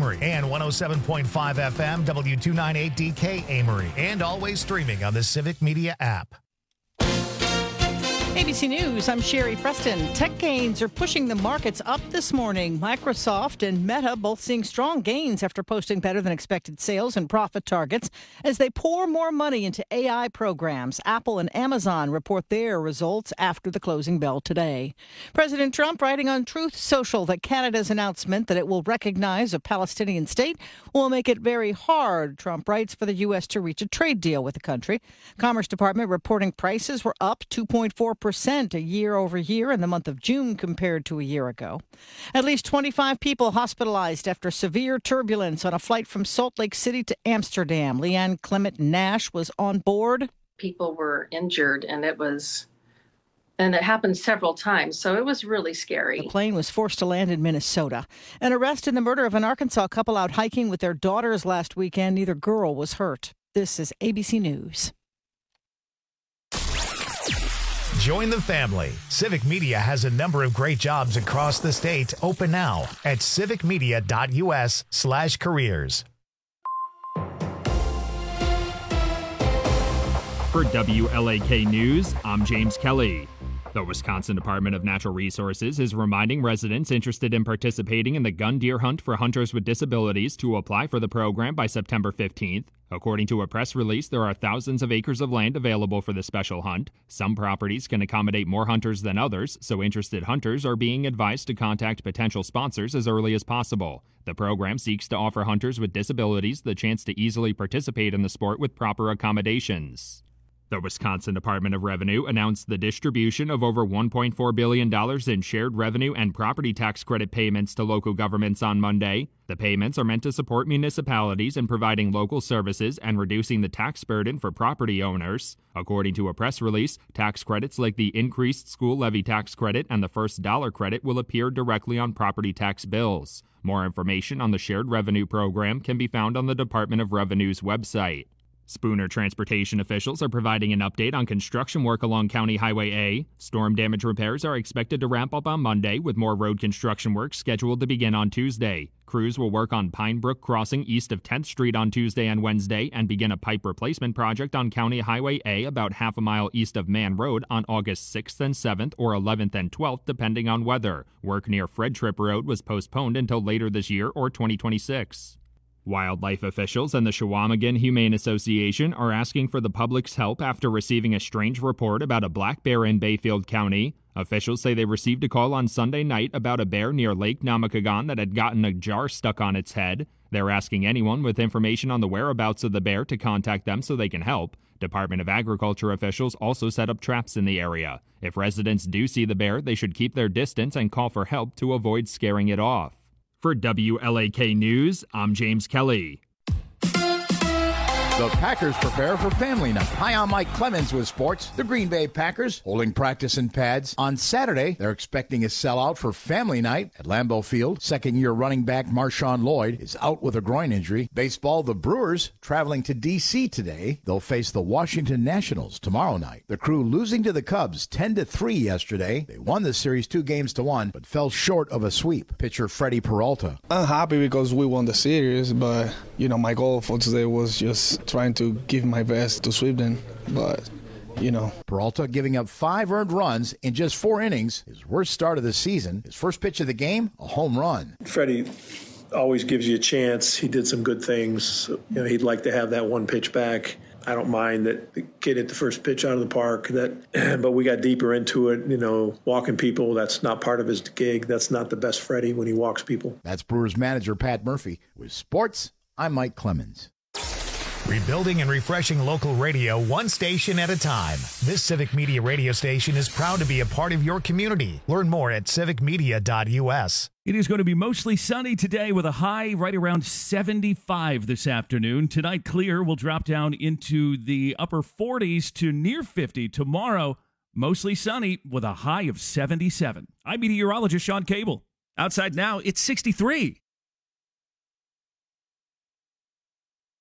Amory, and 107.5 FM W298DK Amory, and always streaming on the Civic Media app. ABC News, I'm Sherry Preston. Tech gains are pushing the markets up this morning. Microsoft and Meta both seeing strong gains after posting better than expected sales and profit targets as they pour more money into AI programs. Apple and Amazon report their results after the closing bell today. President Trump writing on Truth Social that Canada's announcement that it will recognize a Palestinian state will make it very hard, Trump writes, for the U.S. to reach a trade deal with the country. Commerce Department reporting prices were up 2.4% a year over year in the month of June compared to a year ago. At least 25 people hospitalized after severe turbulence on a flight from Salt Lake City to Amsterdam. Leanne Clement Nash was on board. People were injured, and it happened several times, so it was really scary. The plane was forced to land in Minnesota. An arrest in the murder of an Arkansas couple out hiking with their daughters last weekend. Neither girl was hurt. This is ABC News. Join the family. Civic Media has a number of great jobs across the state open now at civicmedia.us/careers. For WLAK News, I'm James Kelly. The Wisconsin Department of Natural Resources is reminding residents interested in participating in the gun deer hunt for hunters with disabilities to apply for the program by September 15th. According to a press release, there are thousands of acres of land available for the special hunt. Some properties can accommodate more hunters than others, so interested hunters are being advised to contact potential sponsors as early as possible. The program seeks to offer hunters with disabilities the chance to easily participate in the sport with proper accommodations. The Wisconsin Department of Revenue announced the distribution of over $1.4 billion in shared revenue and property tax credit payments to local governments on Monday. The payments are meant to support municipalities in providing local services and reducing the tax burden for property owners. According to a press release, tax credits like the increased school levy tax credit and the first dollar credit will appear directly on property tax bills. More information on the shared revenue program can be found on the Department of Revenue's website. Spooner transportation officials are providing an update on construction work along County Highway A. Storm damage repairs are expected to ramp up on Monday, with more road construction work scheduled to begin on Tuesday. Crews will work on Pine Brook Crossing east of 10th Street on Tuesday and Wednesday and begin a pipe replacement project on County Highway A about half a mile east of Man Road on August 6th and 7th or 11th and 12th, depending on weather. Work near Fred Tripp Road was postponed until later this year or 2026. Wildlife officials and the Chequamegon Humane Association are asking for the public's help after receiving a strange report about a black bear in Bayfield County. Officials say they received a call on Sunday night about a bear near Lake Namakagon that had gotten a jar stuck on its head. They're asking anyone with information on the whereabouts of the bear to contact them so they can help. Department of Agriculture officials also set up traps in the area. If residents do see the bear, they should keep their distance and call for help to avoid scaring it off. For WLAK News, I'm James Kelly. The Packers prepare for family night. Hi, I'm Mike Clemens with sports. The Green Bay Packers holding practice in pads. On Saturday, they're expecting a sellout for family night at Lambeau Field. Second-year running back Marshawn Lloyd is out with a groin injury. Baseball, the Brewers traveling to D.C. today. They'll face the Washington Nationals tomorrow night. The Crew losing to the Cubs 10-3 yesterday. They won the series 2-1, but fell short of a sweep. Pitcher Freddie Peralta. I'm happy because we won the series, but, my goal for today was just trying to give my best to sweep them, but, Peralta giving up 5 earned runs in just 4 innings, his worst start of the season. His first pitch of the game, a home run. Freddie always gives you a chance. He did some good things. He'd like to have that one pitch back. I don't mind that the kid hit the first pitch out of the park, but we got deeper into it. Walking people, that's not part of his gig. That's not the best Freddie when he walks people. That's Brewers manager Pat Murphy. With sports, I'm Mike Clemens. Rebuilding and refreshing local radio one station at a time. This Civic Media radio station is proud to be a part of your community. Learn more at civicmedia.us. It is going to be mostly sunny today with a high right around 75 this afternoon. Tonight, clear will drop down into the upper 40s to near 50. Tomorrow, mostly sunny with a high of 77. I'm meteorologist Sean Cable. Outside now, it's 63.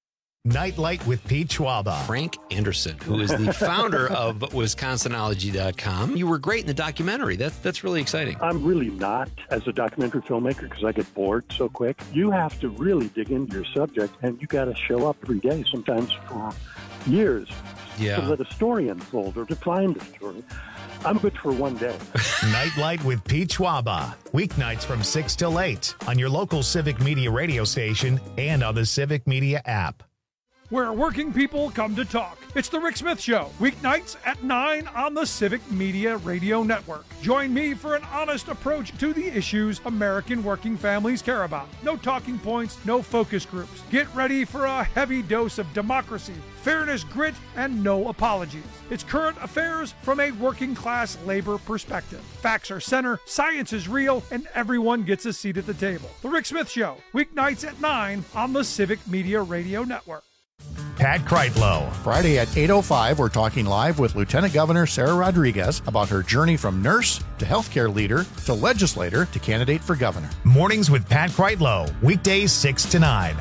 Nightlight with Pete Schwaba. Frank Anderson, who is the founder of Wisconsinology.com. You were great in the documentary. That's really exciting. I'm really not as a documentary filmmaker because I get bored so quick. You have to really dig into your subject, and you got to show up every day, sometimes for years, to let a story unfold or to find a story. I'm good for one day. Nightlight with Pete Schwaba. Weeknights from 6 till 8 on your local Civic Media radio station and on the Civic Media app. Where working people come to talk. It's the Rick Smith Show, weeknights at 9 on the Civic Media Radio Network. Join me for an honest approach to the issues American working families care about. No talking points, no focus groups. Get ready for a heavy dose of democracy, fairness, grit, and no apologies. It's current affairs from a working class labor perspective. Facts are center, science is real, and everyone gets a seat at the table. The Rick Smith Show, weeknights at 9 on the Civic Media Radio Network. Pat Kreitlow. Friday at 8:05, we're talking live with Lieutenant Governor Sarah Rodriguez about her journey from nurse to healthcare leader to legislator to candidate for governor. Mornings with Pat Kreitlow, weekdays 6 to 9.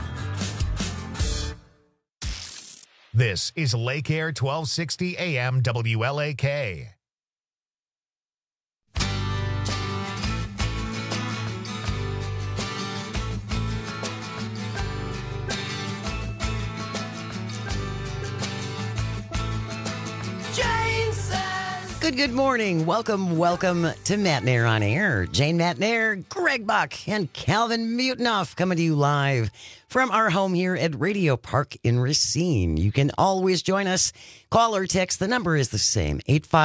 This is Lake Air 1260 AM WLAK. Good morning. Welcome to Matt Nair on Air. Jane Matt Nair, Greg Buck, and Calvin Mutinoff coming to you live from our home here at Radio Park in Racine. You can always join us. Call or text. The number is the same,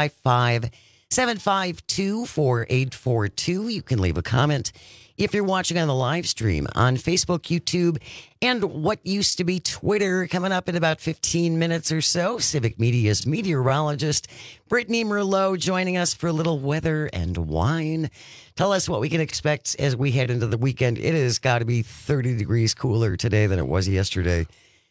855-752-4842. You can leave a comment if you're watching on the live stream on Facebook, YouTube, and what used to be Twitter. Coming up in about 15 minutes or so, Civic Media's meteorologist Brittany Merlot joining us for a little weather and wine. Tell us what we can expect as we head into the weekend. It has got to be 30 degrees cooler today than it was yesterday.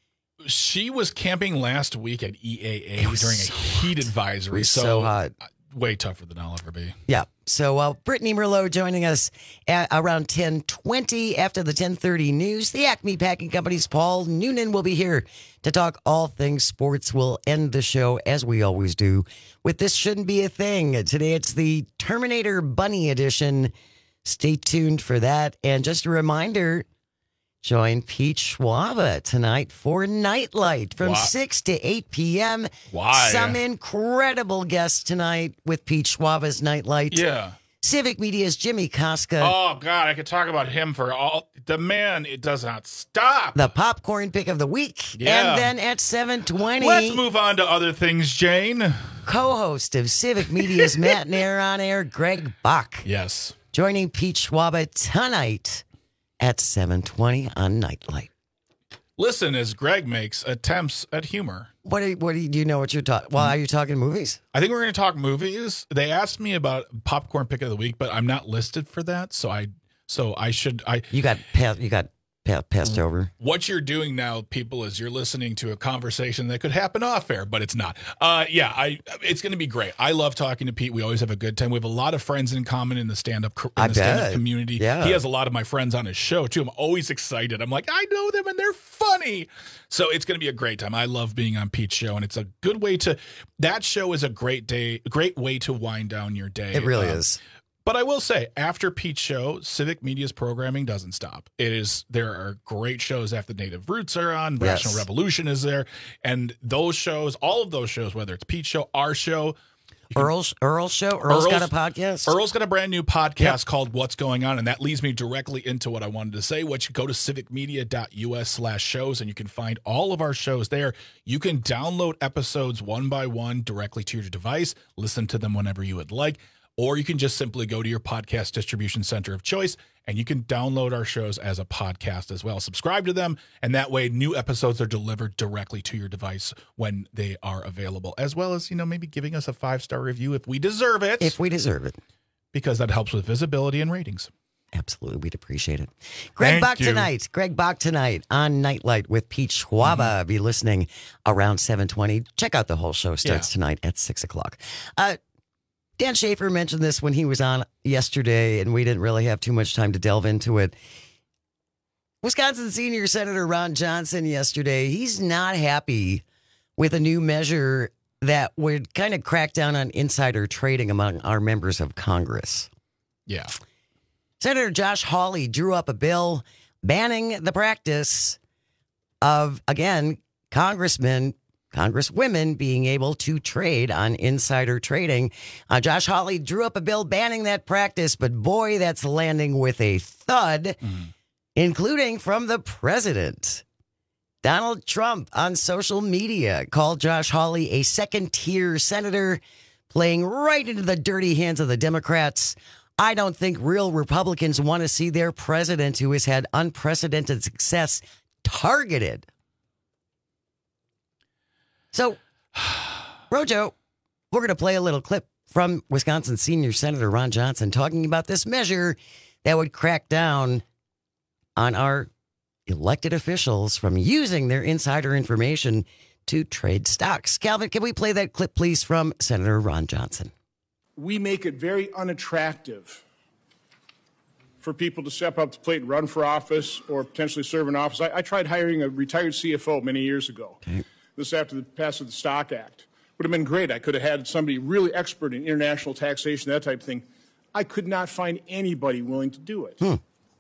She was camping last week at EAA during a heat advisory. It was so hot. Way tougher than I'll ever be. Yeah. So Brittany Merlot joining us at around 10:20 after the 10:30 news. The Acme Packing Company's Paul Noonan will be here to talk all things sports. We'll end the show, as we always do, with This Shouldn't Be a Thing. Today it's the Terminator Bunny edition. Stay tuned for that. And just a reminder, join Pete Schwaba tonight for Nightlight from 6 to 8 p.m. Why? Some incredible guests tonight with Pete Schwaba's Nightlight. Yeah. Civic Media's Jimmy Koska. Oh, God, I could talk about him for all... The man, it does not stop. The popcorn pick of the week. Yeah. And then at 7:20... Let's move on to other things, Jane. Co-host of Civic Media's Matt Nair on Air, Greg Bach. Yes. Joining Pete Schwaba tonight at 7:20 on Nightlight. Listen as Greg makes attempts at humor. What do you know what you're talking? Well, are you talking movies? I think we're going to talk movies. They asked me about popcorn pick of the week, but I'm not listed for that, so I should. You got passed over. What you're doing now, people, is you're listening to a conversation that could happen off air, but it's not. It's going to be great. I love talking to Pete. We always have a good time. We have a lot of friends in common in the stand-up community. Yeah. He has a lot of my friends on his show too. I'm always excited. I'm like, I know them and they're funny. So it's going to be a great time. I love being on Pete's show, and it's a good way to. That show is a great way to wind down your day. It really is. But I will say, after Pete's show, Civic Media's programming doesn't stop. There are great shows after Native Roots are on, National Revolution is there, and those shows, all of those shows, whether it's Pete's show, our show, Earl's show. Earl's got a podcast. Earl's got a brand new podcast called What's Going On, and that leads me directly into what I wanted to say, which go to civicmedia.us/shows, and you can find all of our shows there. You can download episodes one by one directly to your device, listen to them whenever you would like. Or you can just simply go to your podcast distribution center of choice, and you can download our shows as a podcast as well. Subscribe to them, and that way new episodes are delivered directly to your device when they are available, as well as, maybe giving us a 5-star review if we deserve it. Because that helps with visibility and ratings. Absolutely. We'd appreciate it. Greg Bach tonight on Nightlight with Pete Schwaba. Be listening around 7:20. Check out the whole show. Starts tonight at 6 o'clock. Dan Schaefer mentioned this when he was on yesterday, and we didn't really have too much time to delve into it. Wisconsin Senior Senator Ron Johnson yesterday, he's not happy with a new measure that would kind of crack down on insider trading among our members of Congress. Yeah. Senator Josh Hawley drew up a bill banning the practice of, again, congresswomen being able to trade on insider trading. Josh Hawley drew up a bill banning that practice, but boy, that's landing with a thud, including from the president. Donald Trump on social media called Josh Hawley a second-tier senator, playing right into the dirty hands of the Democrats. I don't think real Republicans want to see their president, who has had unprecedented success, targeted. So, Rojo, we're going to play a little clip from Wisconsin Senior Senator Ron Johnson talking about this measure that would crack down on our elected officials from using their insider information to trade stocks. Calvin, can we play that clip, please, from Senator Ron Johnson? We make it very unattractive for people to step up to the plate and run for office or potentially serve in office. I tried hiring a retired CFO many years ago. Okay. This after the passage of the Stock Act. Would have been great. I could have had somebody really expert in international taxation, that type of thing. I could not find anybody willing to do it.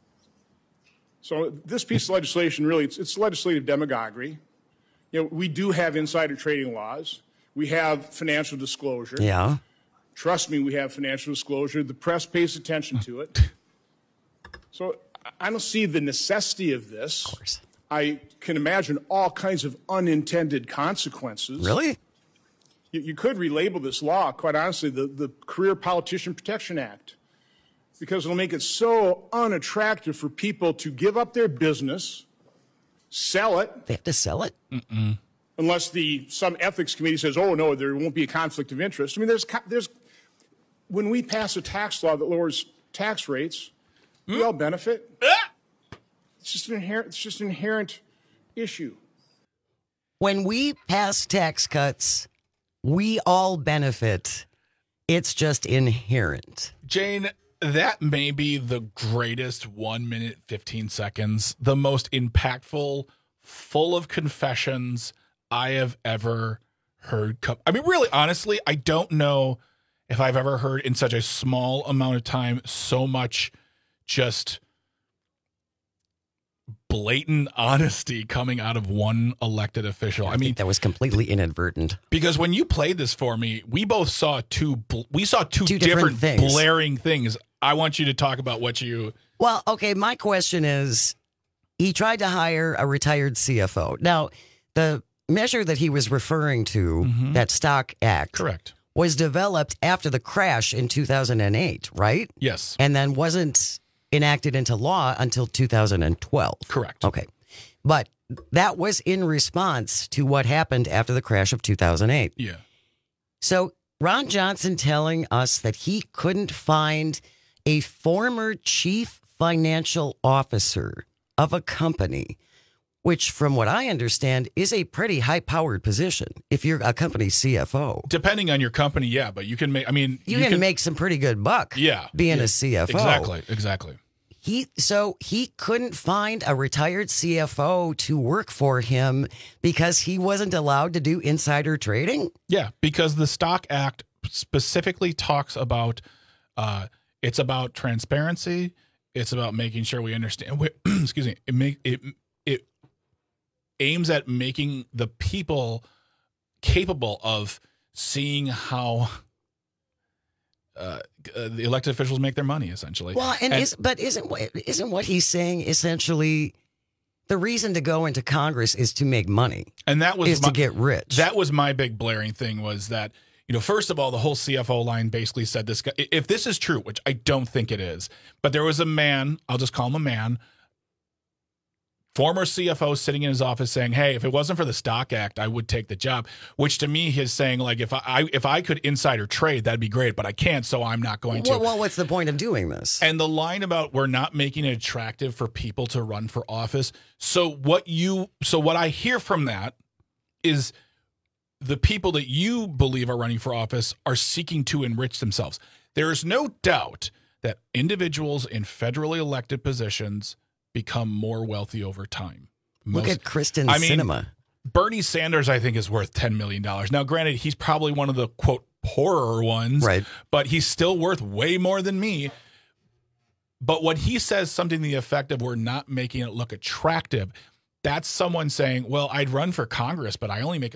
So this piece of legislation, really, it's legislative demagoguery. You know, we do have insider trading laws. We have financial disclosure. Yeah. Trust me, we have financial disclosure. The press pays attention to it. So I don't see the necessity of this. Of course. I can imagine all kinds of unintended consequences. Really? You could relabel this law, quite honestly, the Career Politician Protection Act, because it'll make it so unattractive for people to give up their business, sell it. They have to sell it? Unless some ethics committee says, oh, no, there won't be a conflict of interest. I mean, there's when we pass a tax law that lowers tax rates, we all benefit. It's just an inherent issue. When we pass tax cuts, we all benefit. It's just inherent. Jane, that may be the greatest 1 minute, 15 seconds, the most impactful, full of confessions I have ever heard. I mean, really, honestly, I don't know if I've ever heard in such a small amount of time so much just blatant honesty coming out of one elected official. I mean, that was completely inadvertent. Because when you played this for me, we both saw two different things. Blaring things. I want you to talk about what you... Well, okay, my question is, he tried to hire a retired CFO. Now, the measure that he was referring to, that Stock Act, correct, was developed after the crash in 2008, right? Yes. And then wasn't enacted into law until 2012. Correct. Okay. But that was in response to what happened after the crash of 2008. Yeah. So Ron Johnson telling us that he couldn't find a former chief financial officer of a company, which from what I understand is a pretty high-powered position if you're a company CFO. Depending on your company, yeah, but you can make, I mean... You can make some pretty good buck being a CFO. Exactly. He couldn't find a retired CFO to work for him because he wasn't allowed to do insider trading? Yeah, because the Stock Act specifically talks about, it's about transparency, it's about making sure we understand, excuse me, it aims at making the people capable of seeing how the elected officials make their money, essentially. Well, isn't what he's saying essentially the reason to go into Congress is to make money, and that was to get rich? That was my big blaring thing, was that, you know, first of all, the whole CFO line basically said this guy, if this is true, which I don't think it is, but there was a man, I'll just call him a man, former CFO sitting in his office saying, hey, if it wasn't for the Stock Act, I would take the job, which to me is saying, like, if I could insider trade, that'd be great, but I can't, so I'm not going to. Well, what's the point of doing this? And the line about we're not making it attractive for people to run for office. So what I hear from that is the people that you believe are running for office are seeking to enrich themselves. There is no doubt that individuals in federally elected positions become more wealthy over time. Look at Kristen Sinema. Bernie Sanders, I think, is worth $10 million. Now, granted, he's probably one of the, quote, poorer ones, right? But he's still worth way more than me. But when he says something to the effect of we're not making it look attractive, that's someone saying, well, I'd run for Congress, but I only make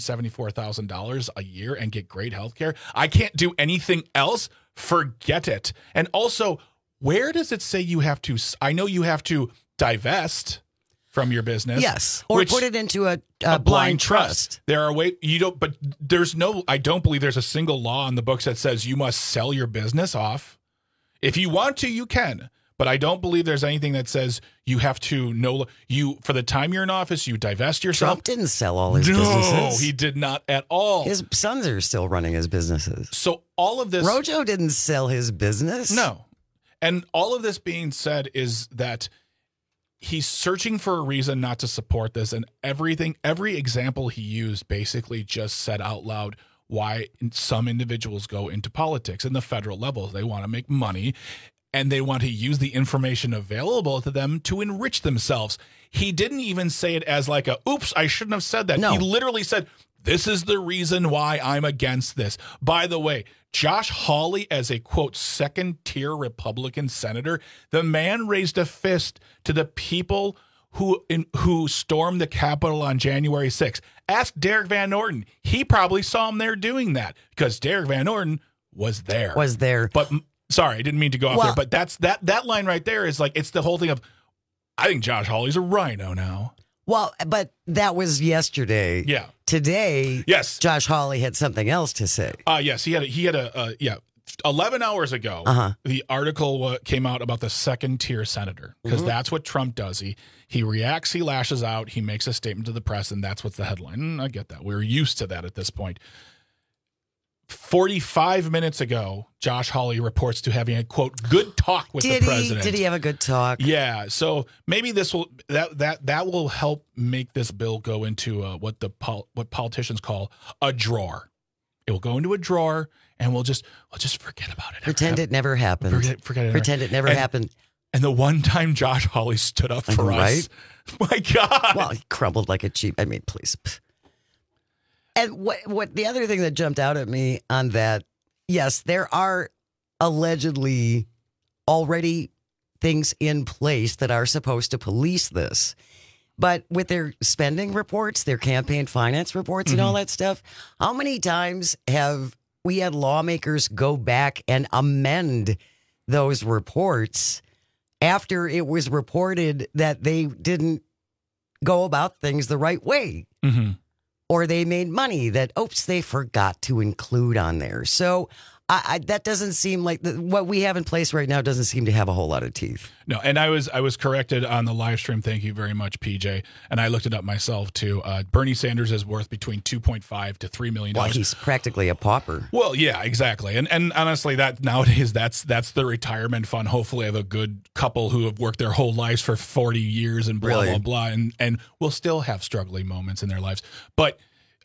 $174,000 a year and get great health care. I can't do anything else. Forget it. And also, where does it say you have to? I know you have to divest from your business. Yes. Or put it into a blind trust. There are ways you don't, but I don't believe there's a single law in the books that says you must sell your business off. If you want to, you can. But I don't believe there's anything that says you have to for the time you're in office, you divest yourself. Trump didn't sell all his businesses. No, he did not at all. His sons are still running his businesses. So all of this. Rojo didn't sell his business. No. And all of this being said is that he's searching for a reason not to support this. And every example he used basically just said out loud why some individuals go into politics in the federal level. They want to make money. And they want to use the information available to them to enrich themselves. He didn't even say it as like oops, I shouldn't have said that. No. He literally said, this is the reason why I'm against this. By the way, Josh Hawley, as a, quote, second-tier Republican senator, the man raised a fist to the people who stormed the Capitol on January 6th. Ask Derek Van Orden. He probably saw him there doing that because Derek Van Orden was there. But sorry, I didn't mean to go off there, but that's that line right there is like, it's the whole thing of, I think Josh Hawley's a rhino now. Well, but that was yesterday. Yeah. Today, yes, Josh Hawley had something else to say. Yes, he had 11 hours ago, the article came out about the second-tier senator, because that's what Trump does. He reacts, he lashes out, he makes a statement to the press, and that's what's the headline. I get that. We're used to that at this point. 45 minutes ago, Josh Hawley reports to having a, quote, good talk with the president. Did he have a good talk? Yeah. So maybe this will that will help make this bill go into what politicians call a drawer. It will go into a drawer, and we'll just forget about it. Pretend it never happened. Forget it. Pretend it never happened. And the one time Josh Hawley stood up for us, my God. Well, he crumbled like a cheap. I mean, please. And what the other thing that jumped out at me on that, yes, there are allegedly already things in place that are supposed to police this. But with their spending reports, their campaign finance reports and all that stuff, how many times have we had lawmakers go back and amend those reports after it was reported that they didn't go about things the right way? Mm-hmm. Or they made money that, they forgot to include on there. So that doesn't seem like what we have in place right now doesn't seem to have a whole lot of teeth. No, and I was corrected on the live stream. Thank you very much, PJ. And I looked it up myself too. Bernie Sanders is worth between $2.5 to $3 million. Well, he's practically a pauper. Well, yeah, exactly. And honestly, that nowadays that's the retirement fund. Hopefully, I have a good couple who have worked their whole lives for 40 years and blah blah blah, and will still have struggling moments in their lives. But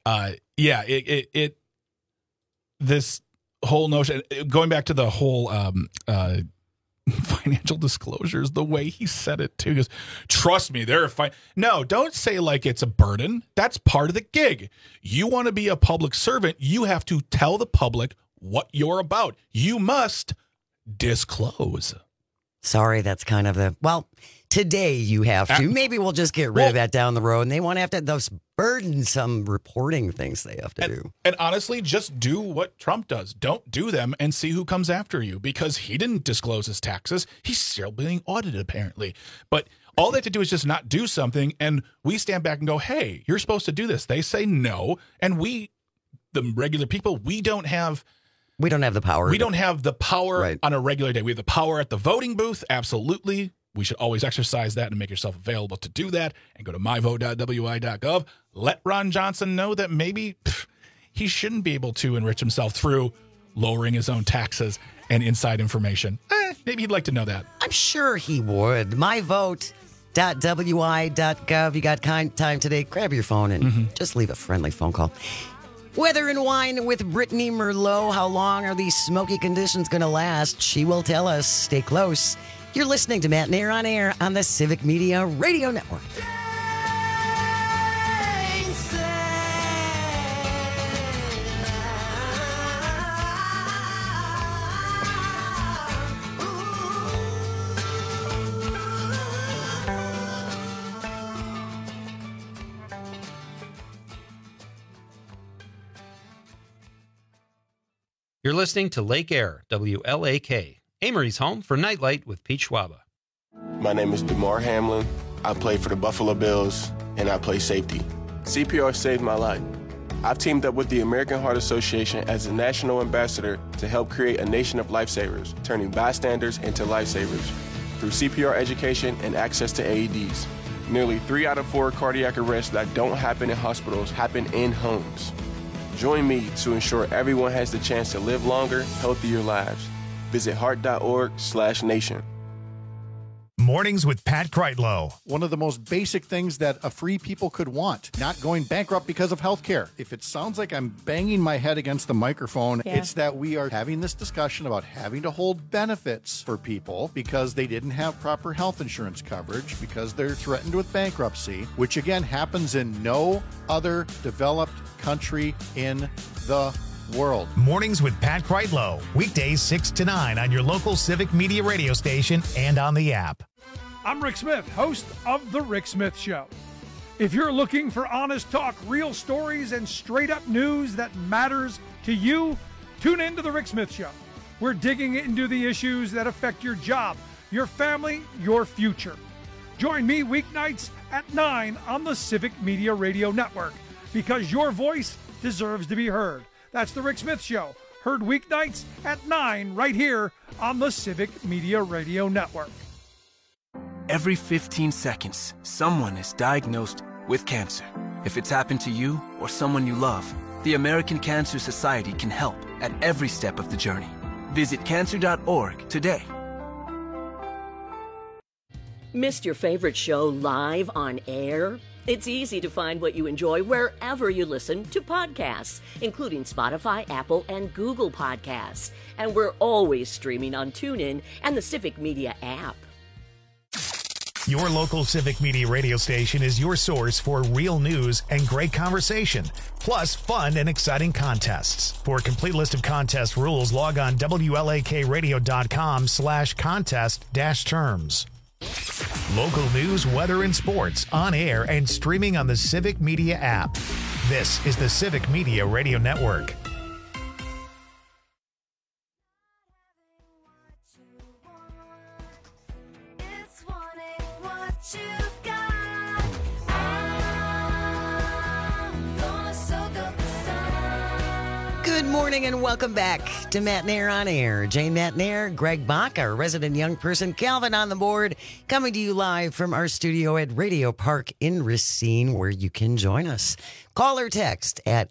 this whole notion, going back to the whole financial disclosures, the way he said it too, is, trust me, they're fine. No, don't say like it's a burden. That's part of the gig. You want to be a public servant, you have to tell the public what you're about. You must disclose. Sorry, that's kind of today you have to. Maybe we'll just get rid of that down the road. And they want to have those burdensome reporting things they have to do. And honestly, just do what Trump does. Don't do them and see who comes after you, because he didn't disclose his taxes. He's still being audited, apparently. But all they have to do is just not do something. And we stand back and go, hey, you're supposed to do this. They say no. And we, the regular people, we don't have the power. We don't have the power on a regular day. We have the power at the voting booth. Absolutely. We should always exercise that and make yourself available to do that. And go to myvote.wi.gov. Let Ron Johnson know that maybe he shouldn't be able to enrich himself through lowering his own taxes and inside information. Maybe he'd like to know that. I'm sure he would. Myvote.wi.gov. You got time today. Grab your phone and just leave a friendly phone call. Weather and Wine with Brittany Merlot. How long are these smoky conditions going to last? She will tell us. Stay close. You're listening to Matt Nair on Air on the Civic Media Radio Network. You're listening to Lake Air, WLAK, Amory's home for Nightlight with Pete Schwaba. My name is DeMar Hamlin. I play for the Buffalo Bills, and I play safety. CPR saved my life. I've teamed up with the American Heart Association as a national ambassador to help create a nation of lifesavers, turning bystanders into lifesavers through CPR education and access to AEDs. Nearly 3 out of 4 cardiac arrests that don't happen in hospitals happen in homes. Join me to ensure everyone has the chance to live longer, healthier lives. Visit heart.org/nation. Mornings with Pat Kreitlow. One of the most basic things that a free people could want, not going bankrupt because of health care. If it sounds like I'm banging my head against the microphone, it's that we are having this discussion about having to hold benefits for people because they didn't have proper health insurance coverage, because they're threatened with bankruptcy, which again happens in no other developed country in the world. Mornings with Pat Kreitlow. Weekdays 6 to 9 on your local Civic Media radio station and on the app. I'm Rick Smith, host of The Rick Smith Show. If you're looking for honest talk, real stories, and straight-up news that matters to you, tune in to The Rick Smith Show. We're digging into the issues that affect your job, your family, your future. Join me weeknights at 9 on the Civic Media Radio Network, because your voice deserves to be heard. That's The Rick Smith Show, heard weeknights at 9 right here on the Civic Media Radio Network. Every 15 seconds, someone is diagnosed with cancer. If it's happened to you or someone you love, the American Cancer Society can help at every step of the journey. Visit cancer.org today. Missed your favorite show live on air? It's easy to find what you enjoy wherever you listen to podcasts, including Spotify, Apple, and Google Podcasts. And we're always streaming on TuneIn and the Civic Media app. Your local Civic Media radio station is your source for real news and great conversation, plus fun and exciting contests. For a complete list of contest rules, log on WLAKradio.com/contest-terms. Local news, weather, and sports on air and streaming on the Civic Media app. This is the Civic Media Radio Network. Good morning and welcome back to Matt Nair on Air. Jane Matt Nair, Greg Bach, our resident young person, Calvin on the board, coming to you live from our studio at Radio Park in Racine, where you can join us. Call or text at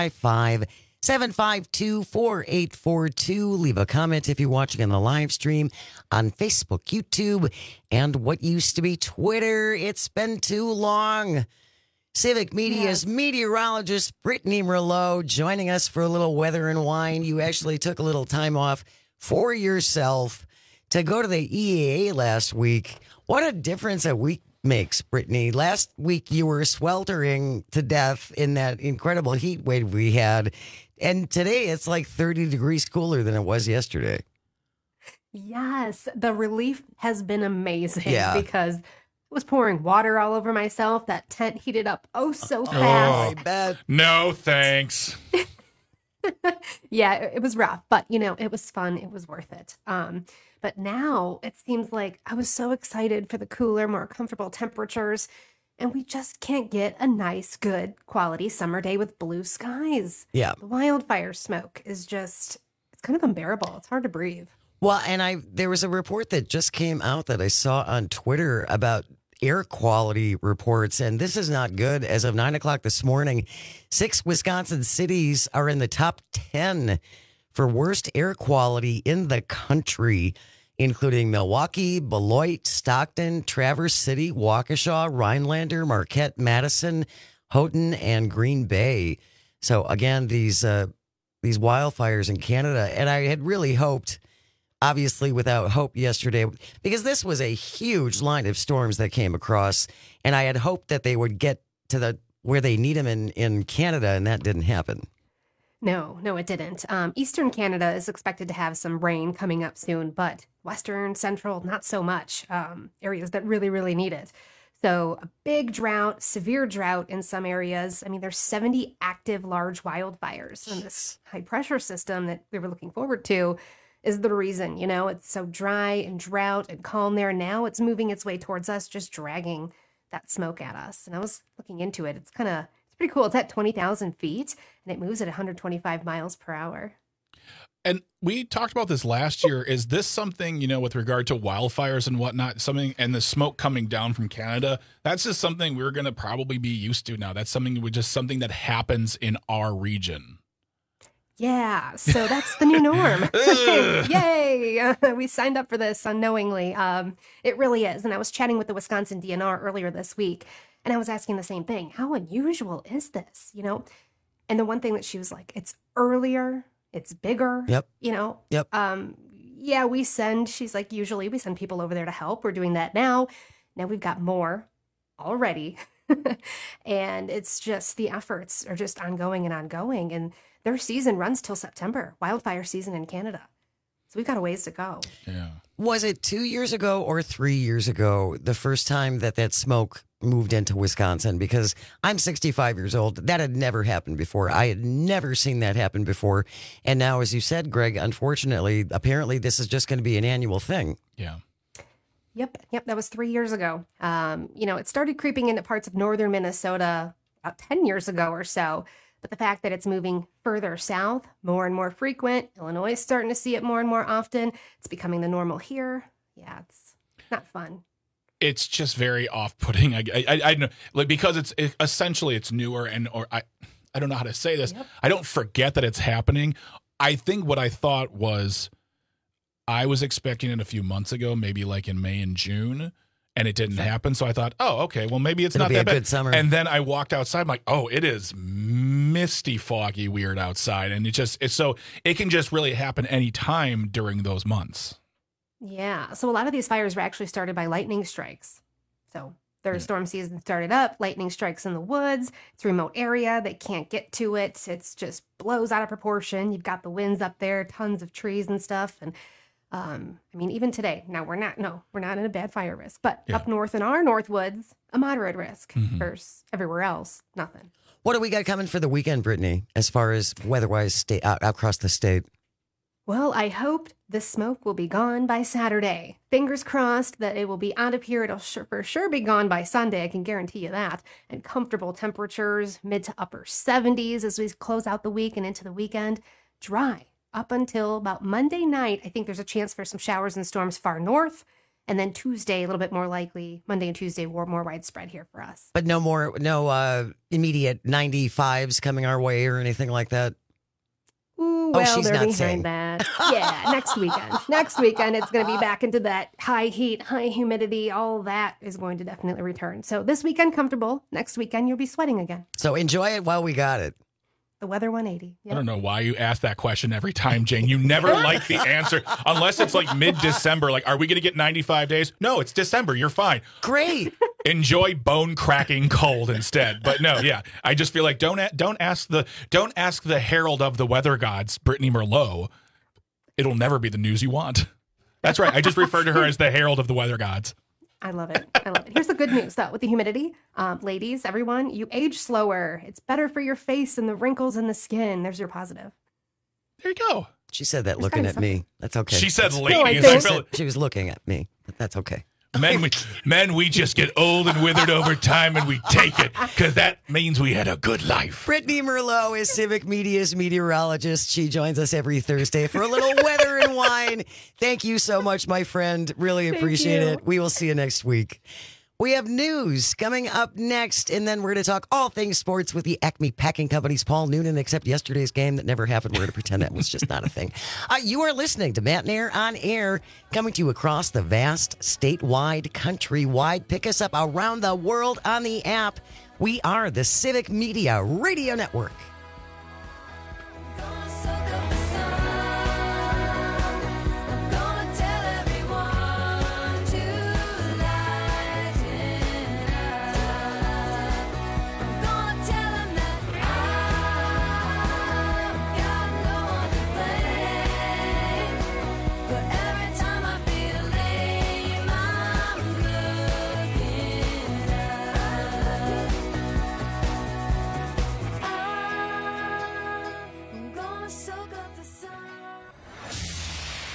855-752-4842. Leave a comment if you're watching on the live stream on Facebook, YouTube, and what used to be Twitter. It's been too long. Civic Media's meteorologist, Brittany Merlot, joining us for a little weather and wine. You actually took a little time off for yourself to go to the EAA last week. What a difference a week makes, Brittany. Last week, you were sweltering to death in that incredible heat wave we had. And today, it's like 30 degrees cooler than it was yesterday. Yes, the relief has been amazing because it was pouring water all over myself. That tent heated up so fast. Oh, I bet. No, thanks. Yeah, it was rough, but it was fun. It was worth it. But now it seems like I was so excited for the cooler, more comfortable temperatures, and we just can't get a nice, good quality summer day with blue skies. Yeah. The wildfire smoke is it's kind of unbearable. It's hard to breathe. Well, and there was a report that just came out that I saw on Twitter about air quality reports, and this is not good. As of 9 o'clock this morning, 6 Wisconsin cities are in the top 10 for worst air quality in the country, including Milwaukee, Beloit, Stockton, Traverse City, Waukesha, Rhinelander, Marquette, Madison, Houghton, and Green Bay. So again, these wildfires in Canada, and I had really hoped obviously without hope yesterday, because this was a huge line of storms that came across, and I had hoped that they would get to where they need them in Canada, and that didn't happen. No, it didn't. Eastern Canada is expected to have some rain coming up soon, but Western, Central, not so much. Areas that really, really need it. So a big drought, severe drought in some areas. I mean, there's 70 active large wildfires, and this high pressure system that we were looking forward to is the reason. It's so dry and drought and calm there. Now it's moving its way towards us, just dragging that smoke at us. And I was looking into it. It's pretty cool. It's at 20,000 feet, and it moves at 125 miles per hour. And we talked about this last year. Is this something, with regard to wildfires and whatnot, and the smoke coming down from Canada, that's just something we're going to probably be used to now. That's something that happens in our region. Yeah, so that's the new norm. Yay! We signed up for this unknowingly. It really is. And I was chatting with the Wisconsin DNR earlier this week, and I was asking the same thing. How unusual is this? And the one thing that she was like, it's earlier, it's bigger. Yep. Yep. Yeah, she's like, usually we send people over there to help. We're doing that now. Now we've got more already. And it's just, the efforts are just ongoing. And their season runs till September, wildfire season in Canada. So we've got a ways to go. Yeah. Was it 2 years ago or 3 years ago, the first time that smoke moved into Wisconsin? Because I'm 65 years old. That had never happened before. I had never seen that happen before. And now, as you said, Greg, unfortunately, apparently this is just going to be an annual thing. Yeah. Yep. That was 3 years ago. It started creeping into parts of northern Minnesota about 10 years ago or so. But the fact that it's moving further south, more and more frequent, Illinois is starting to see it more and more often. It's becoming the normal here. Yeah, it's not fun. It's just very off-putting. I know, because it's essentially it's newer, I don't know how to say this. Yep. I don't forget that it's happening. I think what I thought was I was expecting it a few months ago, maybe like in May and June. And it didn't happen. So I thought, okay, well, maybe it'll not that bad. Good summer. And then I walked outside. I'm like, it is misty, foggy, weird outside. And it can just really happen any time during those months. Yeah. So a lot of these fires were actually started by lightning strikes. So their storm season started up, lightning strikes in the woods. It's a remote area. They can't get to it. It's just blows out of proportion. You've got the winds up there, tons of trees and stuff. And even today, now we're not in a bad fire risk, but up north in our north woods, a moderate risk versus everywhere else, nothing. What do we got coming for the weekend, Brittany, as far as weather-wise across the state? Well, I hope the smoke will be gone by Saturday. Fingers crossed that it will be out of here. It'll for sure be gone by Sunday. I can guarantee you that. And comfortable temperatures, mid to upper 70s as we close out the week and into the weekend. Dry up until about Monday night. I think there's a chance for some showers and storms far north. And then Tuesday, a little bit more likely. Monday and Tuesday, more widespread here for us. But no immediate 95s coming our way or anything like that? Ooh, well, they're behind that. Yeah, next weekend. Next weekend, it's going to be back into that high heat, high humidity. All that is going to definitely return. So this weekend, comfortable. Next weekend, you'll be sweating again. So enjoy it while we got it. The weather 180. Yep. I don't know why you ask that question every time, Jane. You never like the answer unless it's like mid-December. Like, are we going to get 95 days? No, it's December. You're fine. Great. Enjoy bone-cracking cold instead. But no, yeah, I just feel like don't ask the herald of the weather gods, Brittany Merlot. It'll never be the news you want. That's right. I just refer to her as the herald of the weather gods. I love it. Here's the good news, though, with the humidity. Ladies, everyone, you age slower. It's better for your face and the wrinkles in the skin. There's your positive. There you go. She said that looking at me. That's okay. She said ladies. She was looking at me, but that's okay. Men, we just get old and withered over time, and we take it because that means we had a good life. Brittany Merlot is Civic Media's meteorologist. She joins us every Thursday for a little weather and wine. Thank you so much, my friend. Really appreciate it. We will see you next week. We have news coming up next, and then we're going to talk all things sports with the Acme Packing Company's Paul Noonan, except yesterday's game that never happened. We're going to pretend that was just not a thing. You are listening to Matt and Air on Air, coming to you across the vast, statewide, countrywide. Pick us up around the world on the app. We are the Civic Media Radio Network. Gonna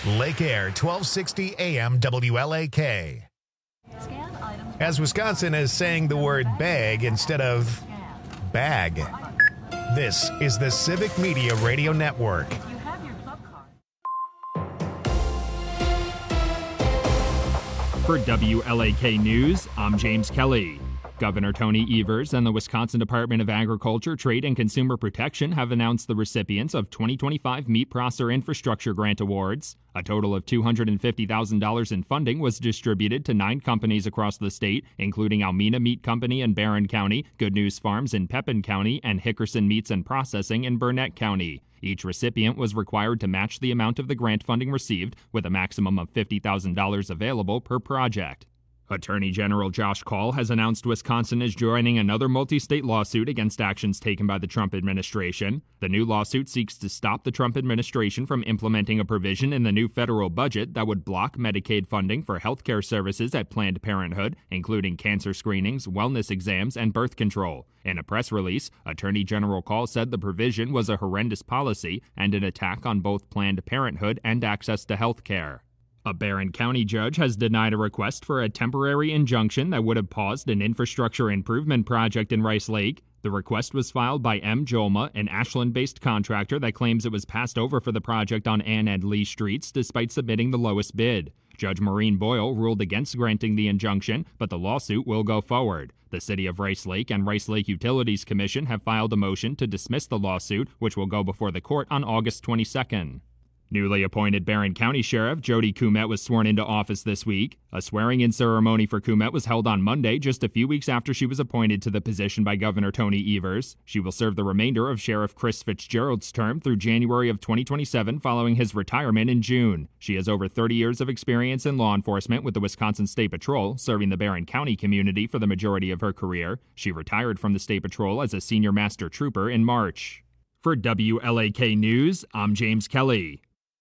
Lake Air, 1260 AM WLAK. As Wisconsin is saying the word bag instead of bag. This is the Civic Media Radio Network. For WLAK News, I'm James Kelly. Governor Tony Evers and the Wisconsin Department of Agriculture, Trade, and Consumer Protection have announced the recipients of 2025 Meat Processor Infrastructure Grant Awards. A total of $250,000 in funding was distributed to 9 companies across the state, including Almena Meat Company in Barron County, Good News Farms in Pepin County, and Hickerson Meats and Processing in Burnett County. Each recipient was required to match the amount of the grant funding received, with a maximum of $50,000 available per project. Attorney General Josh Kaul has announced Wisconsin is joining another multi-state lawsuit against actions taken by the Trump administration. The new lawsuit seeks to stop the Trump administration from implementing a provision in the new federal budget that would block Medicaid funding for health care services at Planned Parenthood, including cancer screenings, wellness exams, and birth control. In a press release, Attorney General Kaul said the provision was a horrendous policy and an attack on both Planned Parenthood and access to health care. A Barron County judge has denied a request for a temporary injunction that would have paused an infrastructure improvement project in Rice Lake. The request was filed by M. Jolma, an Ashland-based contractor that claims it was passed over for the project on Ann and Lee Streets despite submitting the lowest bid. Judge Maureen Boyle ruled against granting the injunction, but the lawsuit will go forward. The City of Rice Lake and Rice Lake Utilities Commission have filed a motion to dismiss the lawsuit, which will go before the court on August 22nd. Newly appointed Barron County Sheriff Jody Kumet was sworn into office this week. A swearing-in ceremony for Kumet was held on Monday, just a few weeks after she was appointed to the position by Governor Tony Evers. She will serve the remainder of Sheriff Chris Fitzgerald's term through January of 2027 following his retirement in June. She has over 30 years of experience in law enforcement with the Wisconsin State Patrol, serving the Barron County community for the majority of her career. She retired from the State Patrol as a senior master trooper in March. For WLAK News, I'm James Kelly.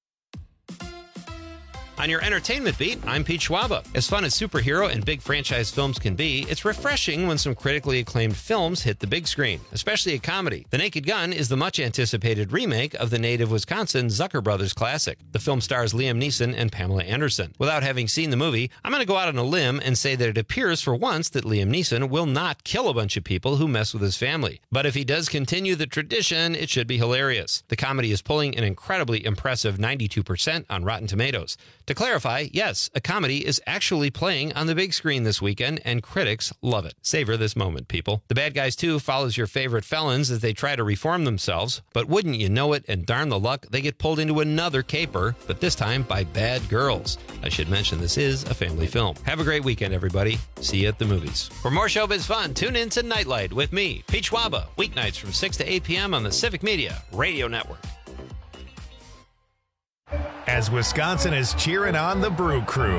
On your entertainment beat, I'm Pete Schwaba. As fun as superhero and big franchise films can be, it's refreshing when some critically acclaimed films hit the big screen, especially a comedy. The Naked Gun is the much-anticipated remake of the native Wisconsin Zucker Brothers classic. The film stars Liam Neeson and Pamela Anderson. Without having seen the movie, I'm going to go out on a limb and say that it appears for once that Liam Neeson will not kill a bunch of people who mess with his family. But if he does continue the tradition, it should be hilarious. The comedy is pulling an incredibly impressive 92% on Rotten Tomatoes. To clarify, yes, a comedy is actually playing on the big screen this weekend, and critics love it. Savor this moment, people. The Bad Guys 2 follows your favorite felons as they try to reform themselves, but wouldn't you know it, and darn the luck, they get pulled into another caper, but this time by bad girls. I should mention this is a family film. Have a great weekend, everybody. See you at the movies. For more showbiz fun, tune in to Nightlight with me, Pete Schwaba, weeknights from 6 to 8 p.m. on the Civic Media Radio Network. As Wisconsin is cheering on the Brew Crew.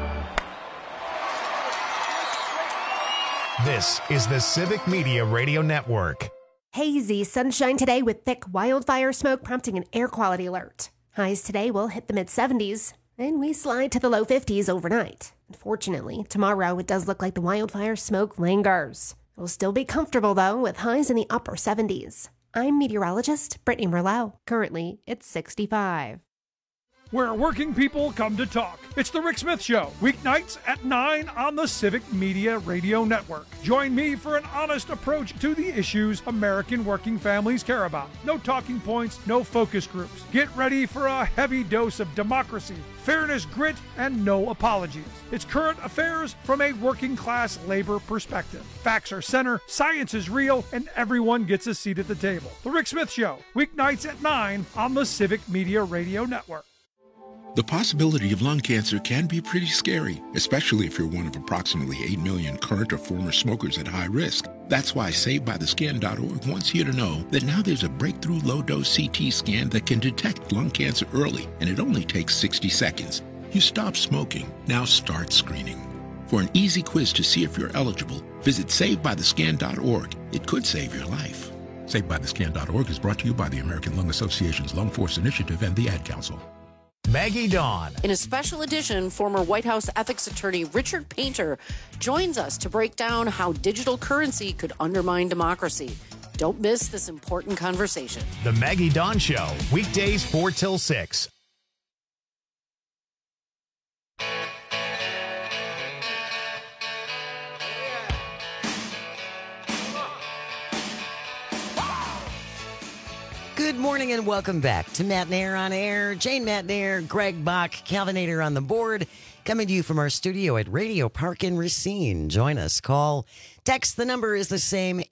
This is the Civic Media Radio Network. Hazy sunshine today with thick wildfire smoke prompting an air quality alert. Highs today will hit the mid-70s, and we slide to the low 50s overnight. Unfortunately, tomorrow it does look like the wildfire smoke lingers. It'll still be comfortable, though, with highs in the upper 70s. I'm meteorologist Brittany Merlot. Currently, it's 65. Where working people come to talk. It's the Rick Smith Show, weeknights at 9 on the Civic Media Radio Network. Join me for an honest approach to the issues American working families care about. No talking points, no focus groups. Get ready for a heavy dose of democracy, fairness, grit, and no apologies. It's current affairs from a working class labor perspective. Facts are center, science is real, and everyone gets a seat at the table. The Rick Smith Show, weeknights at 9 on the Civic Media Radio Network. The possibility of lung cancer can be pretty scary, especially if you're one of approximately 8 million current or former smokers at high risk. That's why SaveByTheScan.org wants you to know that now there's a breakthrough low-dose CT scan that can detect lung cancer early, and it only takes 60 seconds. You stop smoking, now start screening. For an easy quiz to see if you're eligible, visit SaveByTheScan.org. It could save your life. SaveByTheScan.org is brought to you by the American Lung Association's Lung Force Initiative and the Ad Council. Maggie Dawn. In a special edition, former White House ethics attorney Richard Painter joins us to break down how digital currency could undermine democracy. Don't miss this important conversation. The Maggie Dawn Show, weekdays 4 till 6 Good morning and welcome back to Matt Nair on Air. Jane Matt Nair, Greg Bach, Calvinator on the board, coming to you from our studio at Radio Park in Racine. Join us. Call, text. The number is the same,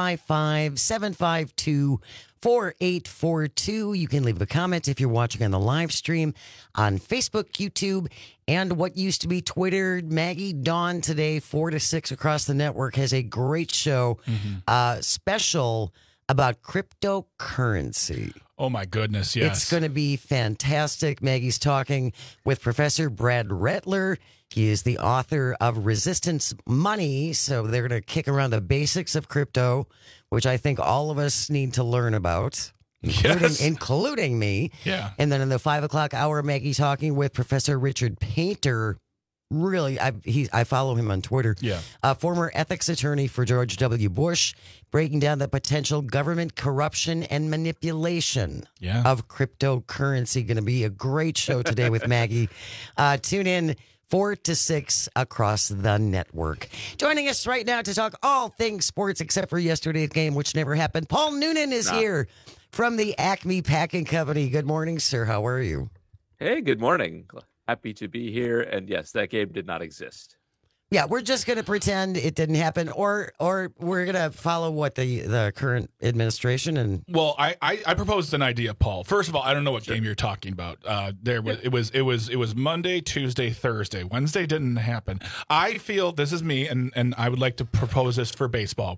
855-752-4842. You can leave a comment if you're watching on the live stream on Facebook, YouTube, and what used to be Twitter. Maggie Dawn today, 4 to 6 across the network, has a great show, special about cryptocurrency. Oh, my goodness, yes. It's going to be fantastic. Maggie's talking with Professor Brad Rettler. He is the author of Resistance Money, so they're going to kick around the basics of crypto, which I think all of us need to learn about, including me. Yeah. And then in the 5 o'clock hour, Maggie talking with Professor Richard Painter. Really, I follow him on Twitter. Yeah. Former ethics attorney for George W. Bush, breaking down the potential government corruption and manipulation of cryptocurrency. Going to be a great show today with Maggie. Tune in 4 to 6 across the network. Joining us right now to talk all things sports except for yesterday's game, which never happened. Paul Noonan is here from the Acme Packing Company. Good morning, sir. How are you? Hey, good morning. Happy to be here. And yes, that game did not exist. Yeah, we're just going to pretend it didn't happen, or we're going to follow what the current administration and. Well, I proposed an idea, Paul. First of all, I don't know what game you're talking about. It was Monday, Tuesday, Thursday. Wednesday didn't happen. I feel this is me, and I would like to propose this for baseball.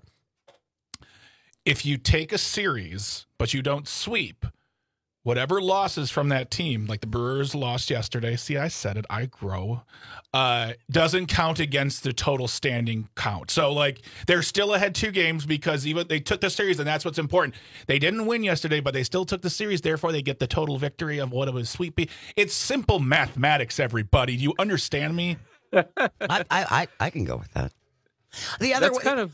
If you take a series but you don't sweep, whatever losses from that team, like the Brewers lost yesterday, see, I said it, I grow, doesn't count against the total standing count. So, like, they're still ahead 2 games because even they took the series, and that's what's important. They didn't win yesterday, but they still took the series. Therefore, they get the total victory of what it was sweep. It's simple mathematics, everybody. Do you understand me? I can go with that. The other way,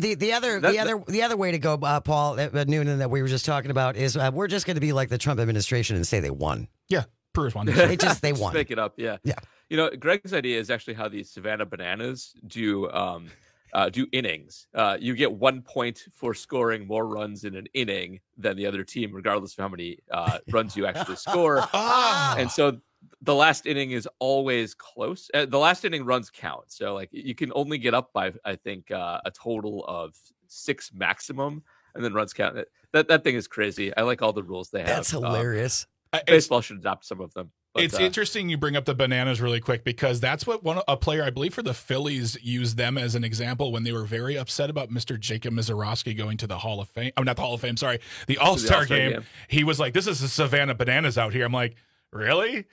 the other way to go, Paul Noonan, that we were just talking about is we're just going to be like the Trump administration and say they won. Yeah, Brewers won. They won. Just make it up. Yeah. You know, Greg's idea is actually how the Savannah Bananas do innings. You get 1 point for scoring more runs in an inning than the other team, regardless of how many runs you actually score. And so the last inning is always close. The last inning runs count. So, like, you can only get up by, I think, a total of 6 maximum, and then runs count. That thing is crazy. I like all the rules they have. That's hilarious. Baseball should adopt some of them. But, it's interesting you bring up the Bananas really quick because that's what a player, I believe for the Phillies, used them as an example when they were very upset about Mr. Jacob Misiorowski going to the Hall of Fame. Oh, not the Hall of Fame, sorry. The All-Star game. He was like, this is the Savannah Bananas out here. I'm like, really?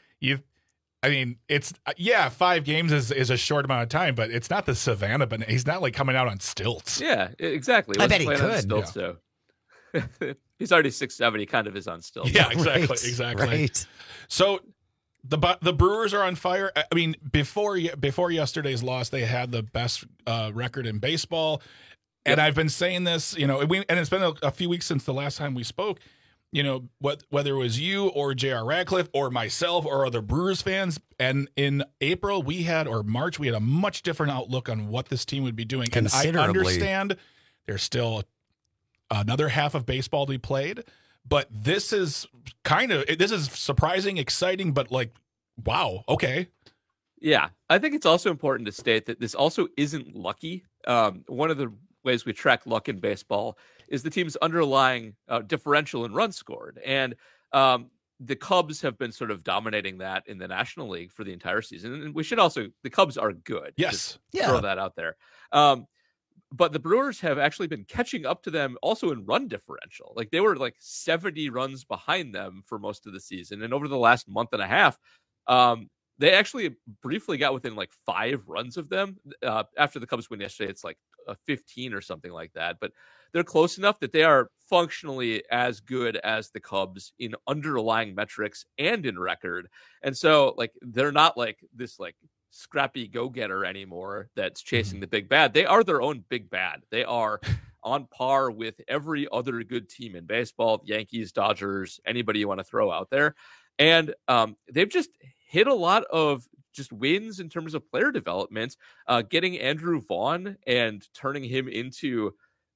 It's 5 games is a short amount of time, but it's not the Savannah Bananas. He's not like coming out on stilts. Yeah, exactly. I bet he could. Stilts, so. He's already 6'7". He kind of is on stilts. Yeah, exactly. Right. So the Brewers are on fire. I mean, before yesterday's loss, they had the best record in baseball. And I've been saying this, and it's been a few weeks since the last time we spoke. Whether it was you or J.R. Radcliffe or myself or other Brewers fans, and in April or March, we had a much different outlook on what this team would be doing. And I understand there's still another half of baseball to be played, but this is surprising, exciting, but like, wow, okay. Yeah, I think it's also important to state that this also isn't lucky. One of the ways we track luck in baseball is the team's underlying differential in runs scored. And the Cubs have been sort of dominating that in the National League for the entire season. And the Cubs are good. Yes. Throw that out there. But the Brewers have actually been catching up to them also in run differential. Like, they were like 70 runs behind them for most of the season. And over the last month and a half, they actually briefly got within like 5 runs of them. After the Cubs win yesterday, it's like a 15 or something like that. But they're close enough that they are functionally as good as the Cubs in underlying metrics and in record. And so, like, they're not like this like scrappy go-getter anymore that's chasing the big bad. They are their own big bad. They are on par with every other good team in baseball, Yankees, Dodgers, anybody you want to throw out there. And they've just hit a lot of just wins in terms of player development, getting Andrew Vaughn and turning him into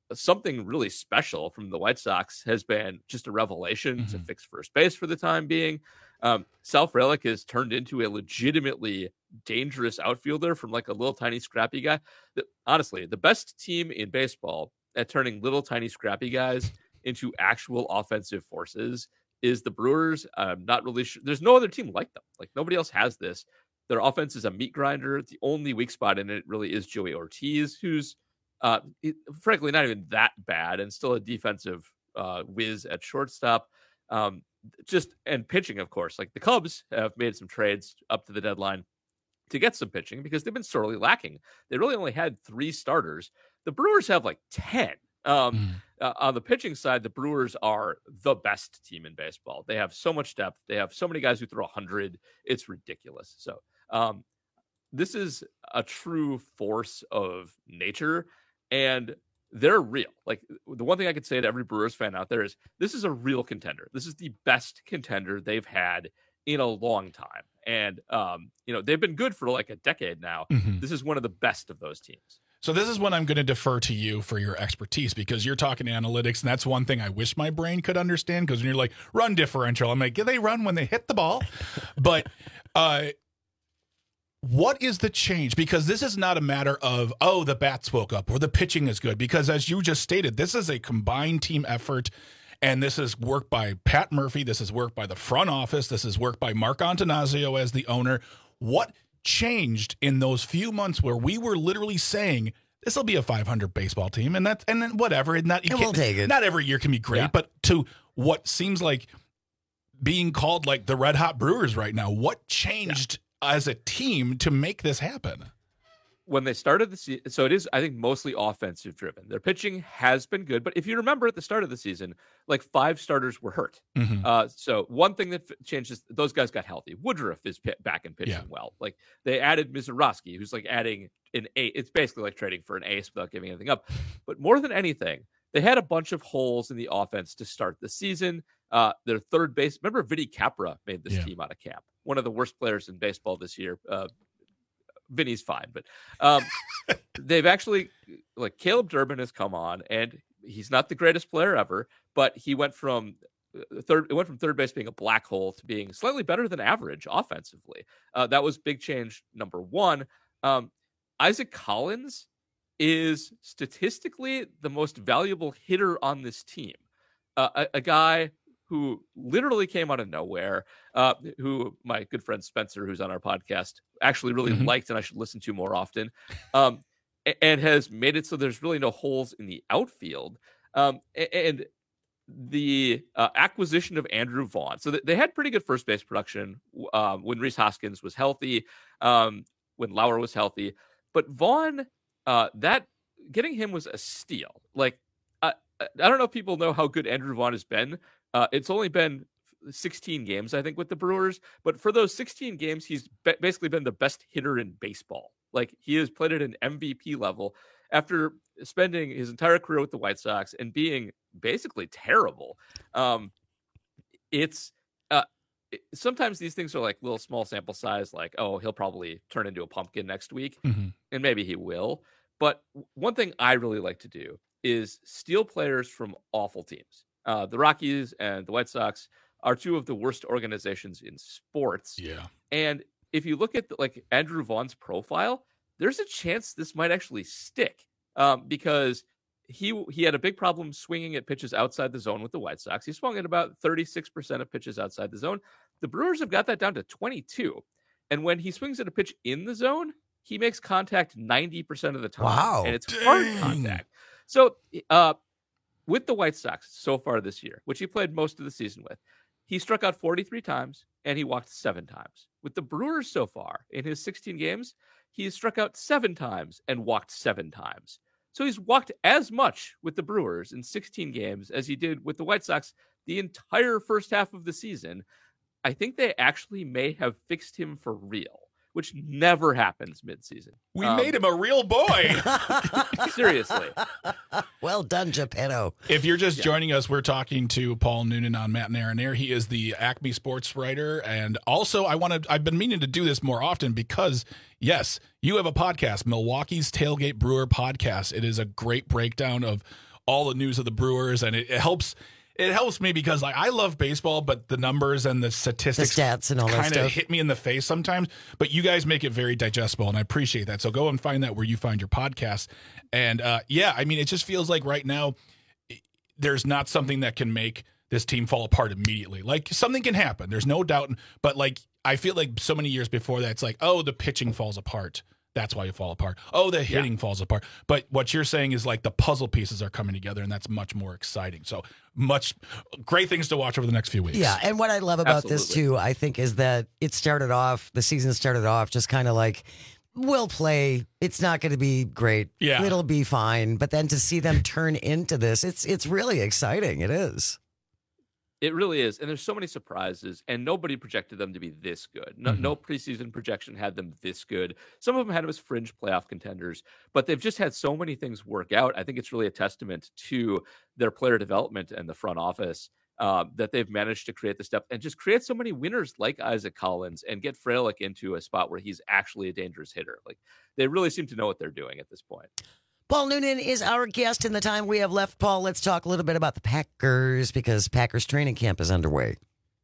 something really special from the White Sox has been just a revelation to fix first base for the time being. Sal Frelick has turned into a legitimately dangerous outfielder from like a little tiny scrappy guy. Honestly, the best team in baseball at turning little tiny scrappy guys into actual offensive forces is the Brewers. I'm not really sure. There's no other team like them. Like nobody else has this. Their offense is a meat grinder. The only weak spot in it really is Joey Ortiz, who's frankly not even that bad and still a defensive whiz at shortstop. And pitching, of course, like the Cubs have made some trades up to the deadline to get some pitching because they've been sorely lacking. They really only had 3 starters. The Brewers have like 10. On the pitching side, the Brewers are the best team in baseball. They have so much depth. They have so many guys who throw 100. It's ridiculous. So this is a true force of nature, and they're real. Like the one thing I could say to every Brewers fan out there is this is a real contender. This is the best contender they've had in a long time. And, they've been good for like a decade now. This is one of the best of those teams. So this is when I'm going to defer to you for your expertise because you're talking analytics, and that's one thing I wish my brain could understand because when you're like, run differential, I'm like, they run when they hit the ball. But what is the change? Because this is not a matter of, the bats woke up or the pitching is good. Because as you just stated, this is a combined team effort, and this is work by Pat Murphy. This is work by the front office. This is work by Mark Antanasio as the owner. What changed in those few months where we were literally saying this will be a 500 baseball team, and then whatever, and we'll take it. Not every year can be great, but to what seems like being called like the Red Hot Brewers right now, what changed as a team to make this happen? When they started the season, so it is, I think, mostly offensive driven. Their pitching has been good, but if you remember at the start of the season, like 5 starters were hurt. So one thing that changed is those guys got healthy. Woodruff is back and pitching well. Like they added Mizorowski, who's like adding an ace. It's basically like trading for an ace without giving anything up. But more than anything, they had a bunch of holes in the offense to start the season. Their third base, remember Vinny Capra made this team out of camp. One of the worst players in baseball this year. Vinny's fine, but they've actually, like, Caleb Durbin has come on, and he's not the greatest player ever, but he went from third base being a black hole to being slightly better than average offensively. That was big change number 1. Isaac Collins is statistically the most valuable hitter on this team. A guy who literally came out of nowhere, who my good friend Spencer, who's on our podcast, actually really liked and I should listen to more often, and has made it so there's really no holes in the outfield. And the acquisition of Andrew Vaughn. So they had pretty good first base production when Rhys Hoskins was healthy, when Lauer was healthy. But Vaughn, that getting him was a steal. Like, I don't know if people know how good Andrew Vaughn has been. It's only been 16 games, I think, with the Brewers. But for those 16 games, he's basically been the best hitter in baseball. Like, he has played at an MVP level after spending his entire career with the White Sox and being basically terrible. Sometimes these things are like little small sample size, like, oh, he'll probably turn into a pumpkin next week. And maybe he will. But one thing I really like to do is steal players from awful teams. The Rockies and the White Sox are 2 of the worst organizations in sports. Yeah. And if you look at like Andrew Vaughn's profile, there's a chance this might actually stick because he had a big problem swinging at pitches outside the zone with the White Sox. He swung at about 36% of pitches outside the zone. The Brewers have got that down to 22. And when he swings at a pitch in the zone, he makes contact 90% of the time. Wow. And it's hard contact. So with the White Sox so far this year, which he played most of the season with, he struck out 43 times and he walked 7 times. With the Brewers so far in his 16 games, he's struck out 7 times and walked 7 times. So he's walked as much with the Brewers in 16 games as he did with the White Sox the entire first half of the season. I think they actually may have fixed him for real, which never happens midseason. We made him a real boy. Seriously. Well done, Geppetto. If you're just joining us, we're talking to Paul Noonan on Matt and Aaron Air. He is the Acme sports writer. And also, I've been meaning to do this more often because, yes, you have a podcast, Milwaukee's Tailgate Brewer Podcast. It is a great breakdown of all the news of the Brewers, and it helps. It helps me because I love baseball, but the numbers and the statistics, the stats and all that kind of stuff hit me in the face sometimes. But you guys make it very digestible, and I appreciate that. So go and find that where you find your podcast. And it just feels like right now there's not something that can make this team fall apart immediately. Like, something can happen, there's no doubt. But I feel like so many years before that, it's like, oh, the pitching falls apart. That's why you fall apart. Oh, the hitting falls apart. But what you're saying is like the puzzle pieces are coming together, and that's much more exciting. So much great things to watch over the next few weeks. Yeah, and what I love about this too, I think, is that the season started off just kind of like, we'll play. It's not going to be great. Yeah. It'll be fine. But then to see them turn into this, it's really exciting. It is. It really is. And there's so many surprises, and nobody projected them to be this good. No preseason projection had them this good. Some of them had them as fringe playoff contenders, but they've just had so many things work out. I think it's really a testament to their player development and the front office that they've managed to create this stuff and just create so many winners like Isaac Collins and get Frelick into a spot where he's actually a dangerous hitter. Like, they really seem to know what they're doing at this point. Paul Noonan is our guest in the time we have left. Paul, let's talk a little bit about the Packers, because Packers training camp is underway.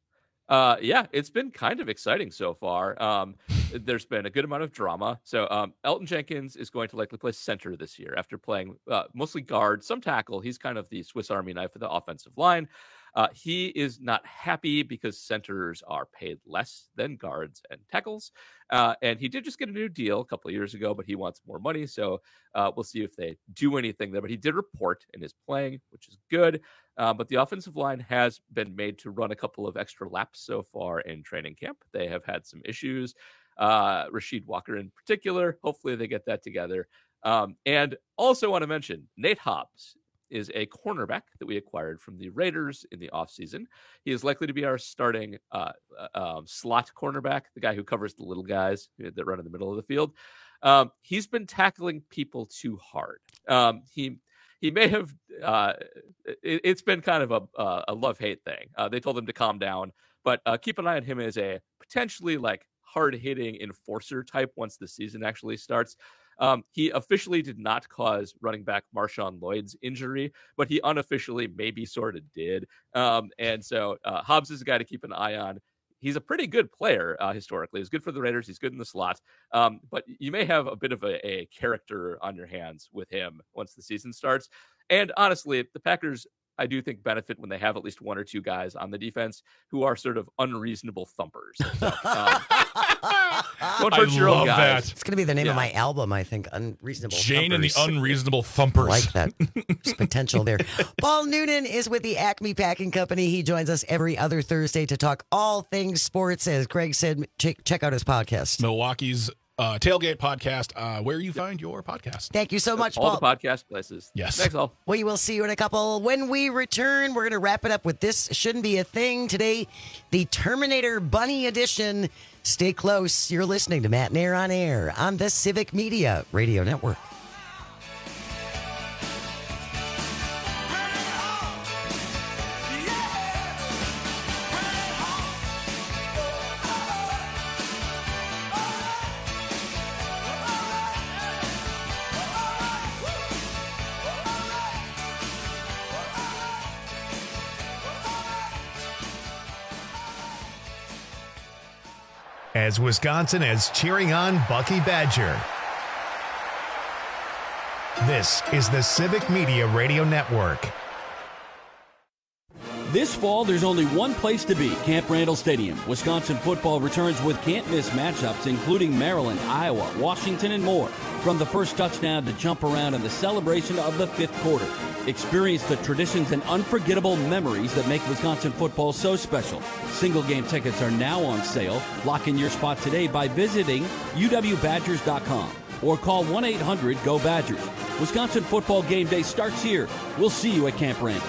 Yeah, it's been kind of exciting so far. There's been a good amount of drama. So Elton Jenkins is going to likely play center this year after playing mostly guard, some tackle. He's kind of the Swiss Army knife of the offensive line. He is not happy because centers are paid less than guards and tackles. And he did just get a new deal a couple of years ago, but he wants more money. So we'll see if they do anything there. But he did report and is playing, which is good. But the offensive line has been made to run a couple of extra laps so far in training camp. They have had some issues. Rasheed Walker in particular. Hopefully they get that together. And also want to mention Nate Hobbs is a cornerback that we acquired from the Raiders in the offseason. He is likely to be our starting slot cornerback, the guy who covers the little guys that run in the middle of the field. He's been tackling people too hard. He may have, it's been kind of a love-hate thing. They told him to calm down, but keep an eye on him as a potentially like hard-hitting enforcer type once the season actually starts. He officially did not cause running back Marshawn Lloyd's injury, but he unofficially maybe sort of did. And so Hobbs is a guy to keep an eye on. He's a pretty good player historically. He's good for the Raiders. He's good in the slot. But you may have a bit of a character on your hands with him once the season starts. And honestly, the Packers, I do think, benefit when they have at least one or two guys on the defense who are sort of unreasonable thumpers. So, don't hurt your own guys. It's going to be the name of my album, I think. Unreasonable Jane Thumpers. and the Unreasonable Thumpers. I like that. There's potential there. Paul Noonan is with the Acme Packing Company. He joins us every other Thursday to talk all things sports. As Greg said, check out his podcast. Milwaukee's Tailgate Podcast, where you find your podcast. Thank you so much, all Paul. the podcast places. Yes. Thanks, all. We will see you in a couple. When we return, we're going to wrap it up with This Shouldn't Be a Thing. Today, the Terminator Bunny Edition. Stay close. You're listening to Matt Nair on Air on the Civic Media Radio Network. As Wisconsin is cheering on Bucky Badger. This is the Civic Media Radio Network. This fall, there's only one place to be, Camp Randall Stadium. Wisconsin football returns with can't-miss matchups, including Maryland, Iowa, Washington, and more. From the first touchdown to jump around in the celebration of the fifth quarter. Experience the traditions and unforgettable memories that make Wisconsin football so special. Single-game tickets are now on sale. Lock in your spot today by visiting uwbadgers.com or call 1-800-GO-BADGERS. Wisconsin football game day starts here. We'll see you at Camp Randall.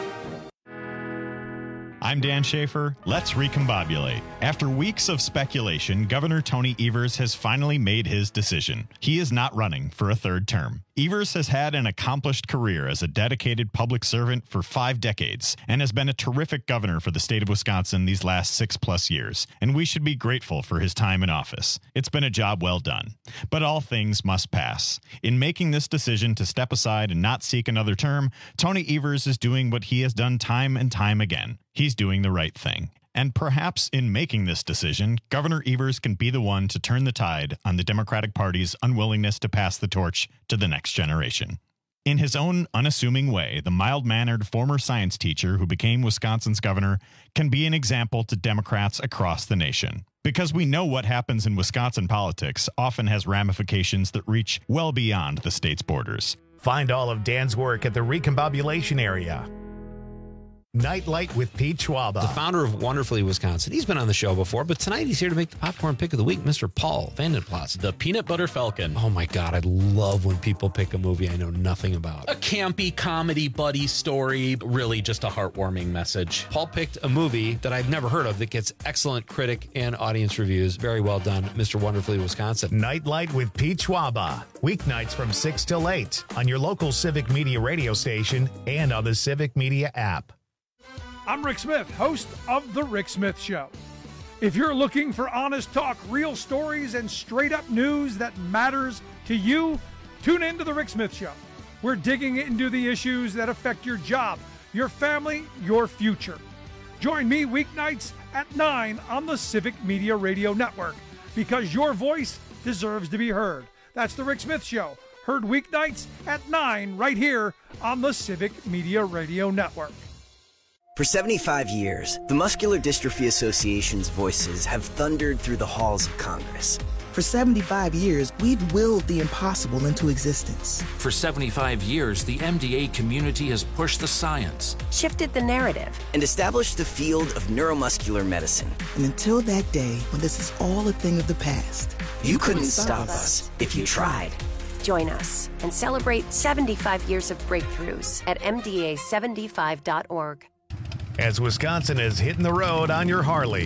I'm Dan Schaefer. Let's recombobulate. After weeks of speculation, Governor Tony Evers has finally made his decision. He is not running for a third term. Evers has had an accomplished career as a dedicated public servant for 5 decades and has been a terrific governor for the state of Wisconsin these last 6+ years, and we should be grateful for his time in office. It's been a job well done. But all things must pass. In making this decision to step aside and not seek another term, Tony Evers is doing what he has done time and time again. He's doing the right thing. And perhaps in making this decision, Governor Evers can be the one to turn the tide on the Democratic Party's unwillingness to pass the torch to the next generation. In his own unassuming way, the mild-mannered former science teacher who became Wisconsin's governor can be an example to Democrats across the nation. Because we know what happens in Wisconsin politics often has ramifications that reach well beyond the state's borders. Find all of Dan's work at the Recombobulation area. Nightlight with Pete Schwaba, the founder of Wonderfully Wisconsin. He's been on the show before, but tonight he's here to make the popcorn pick of the week, Mr. Paul Vandenplas. The Peanut Butter Falcon. Oh my God, I love when people pick a movie I know nothing about. A campy comedy buddy story, really just a heartwarming message. Paul picked a movie that I've never heard of that gets excellent critic and audience reviews. Very well done, Mr. Wonderfully Wisconsin. Nightlight with Pete Schwaba, weeknights from 6 till 8 on your local Civic Media radio station and on the Civic Media app. I'm Rick Smith, host of The Rick Smith Show. If you're looking for honest talk, real stories, and straight-up news that matters to you, tune in to The Rick Smith Show. We're digging into the issues that affect your job, your family, your future. Join me weeknights at 9 on the Civic Media Radio Network, because your voice deserves to be heard. That's The Rick Smith Show, heard weeknights at 9 right here on the Civic Media Radio Network. For 75 years, the Muscular Dystrophy Association's voices have thundered through the halls of Congress. For 75 years, we've willed the impossible into existence. For 75 years, the MDA community has pushed the science, shifted the narrative, and established the field of neuromuscular medicine. And until that day, when this is all a thing of the past, you couldn't stop us if you tried. Join us and celebrate 75 years of breakthroughs at MDA75.org. As Wisconsin is hitting the road on your Harley,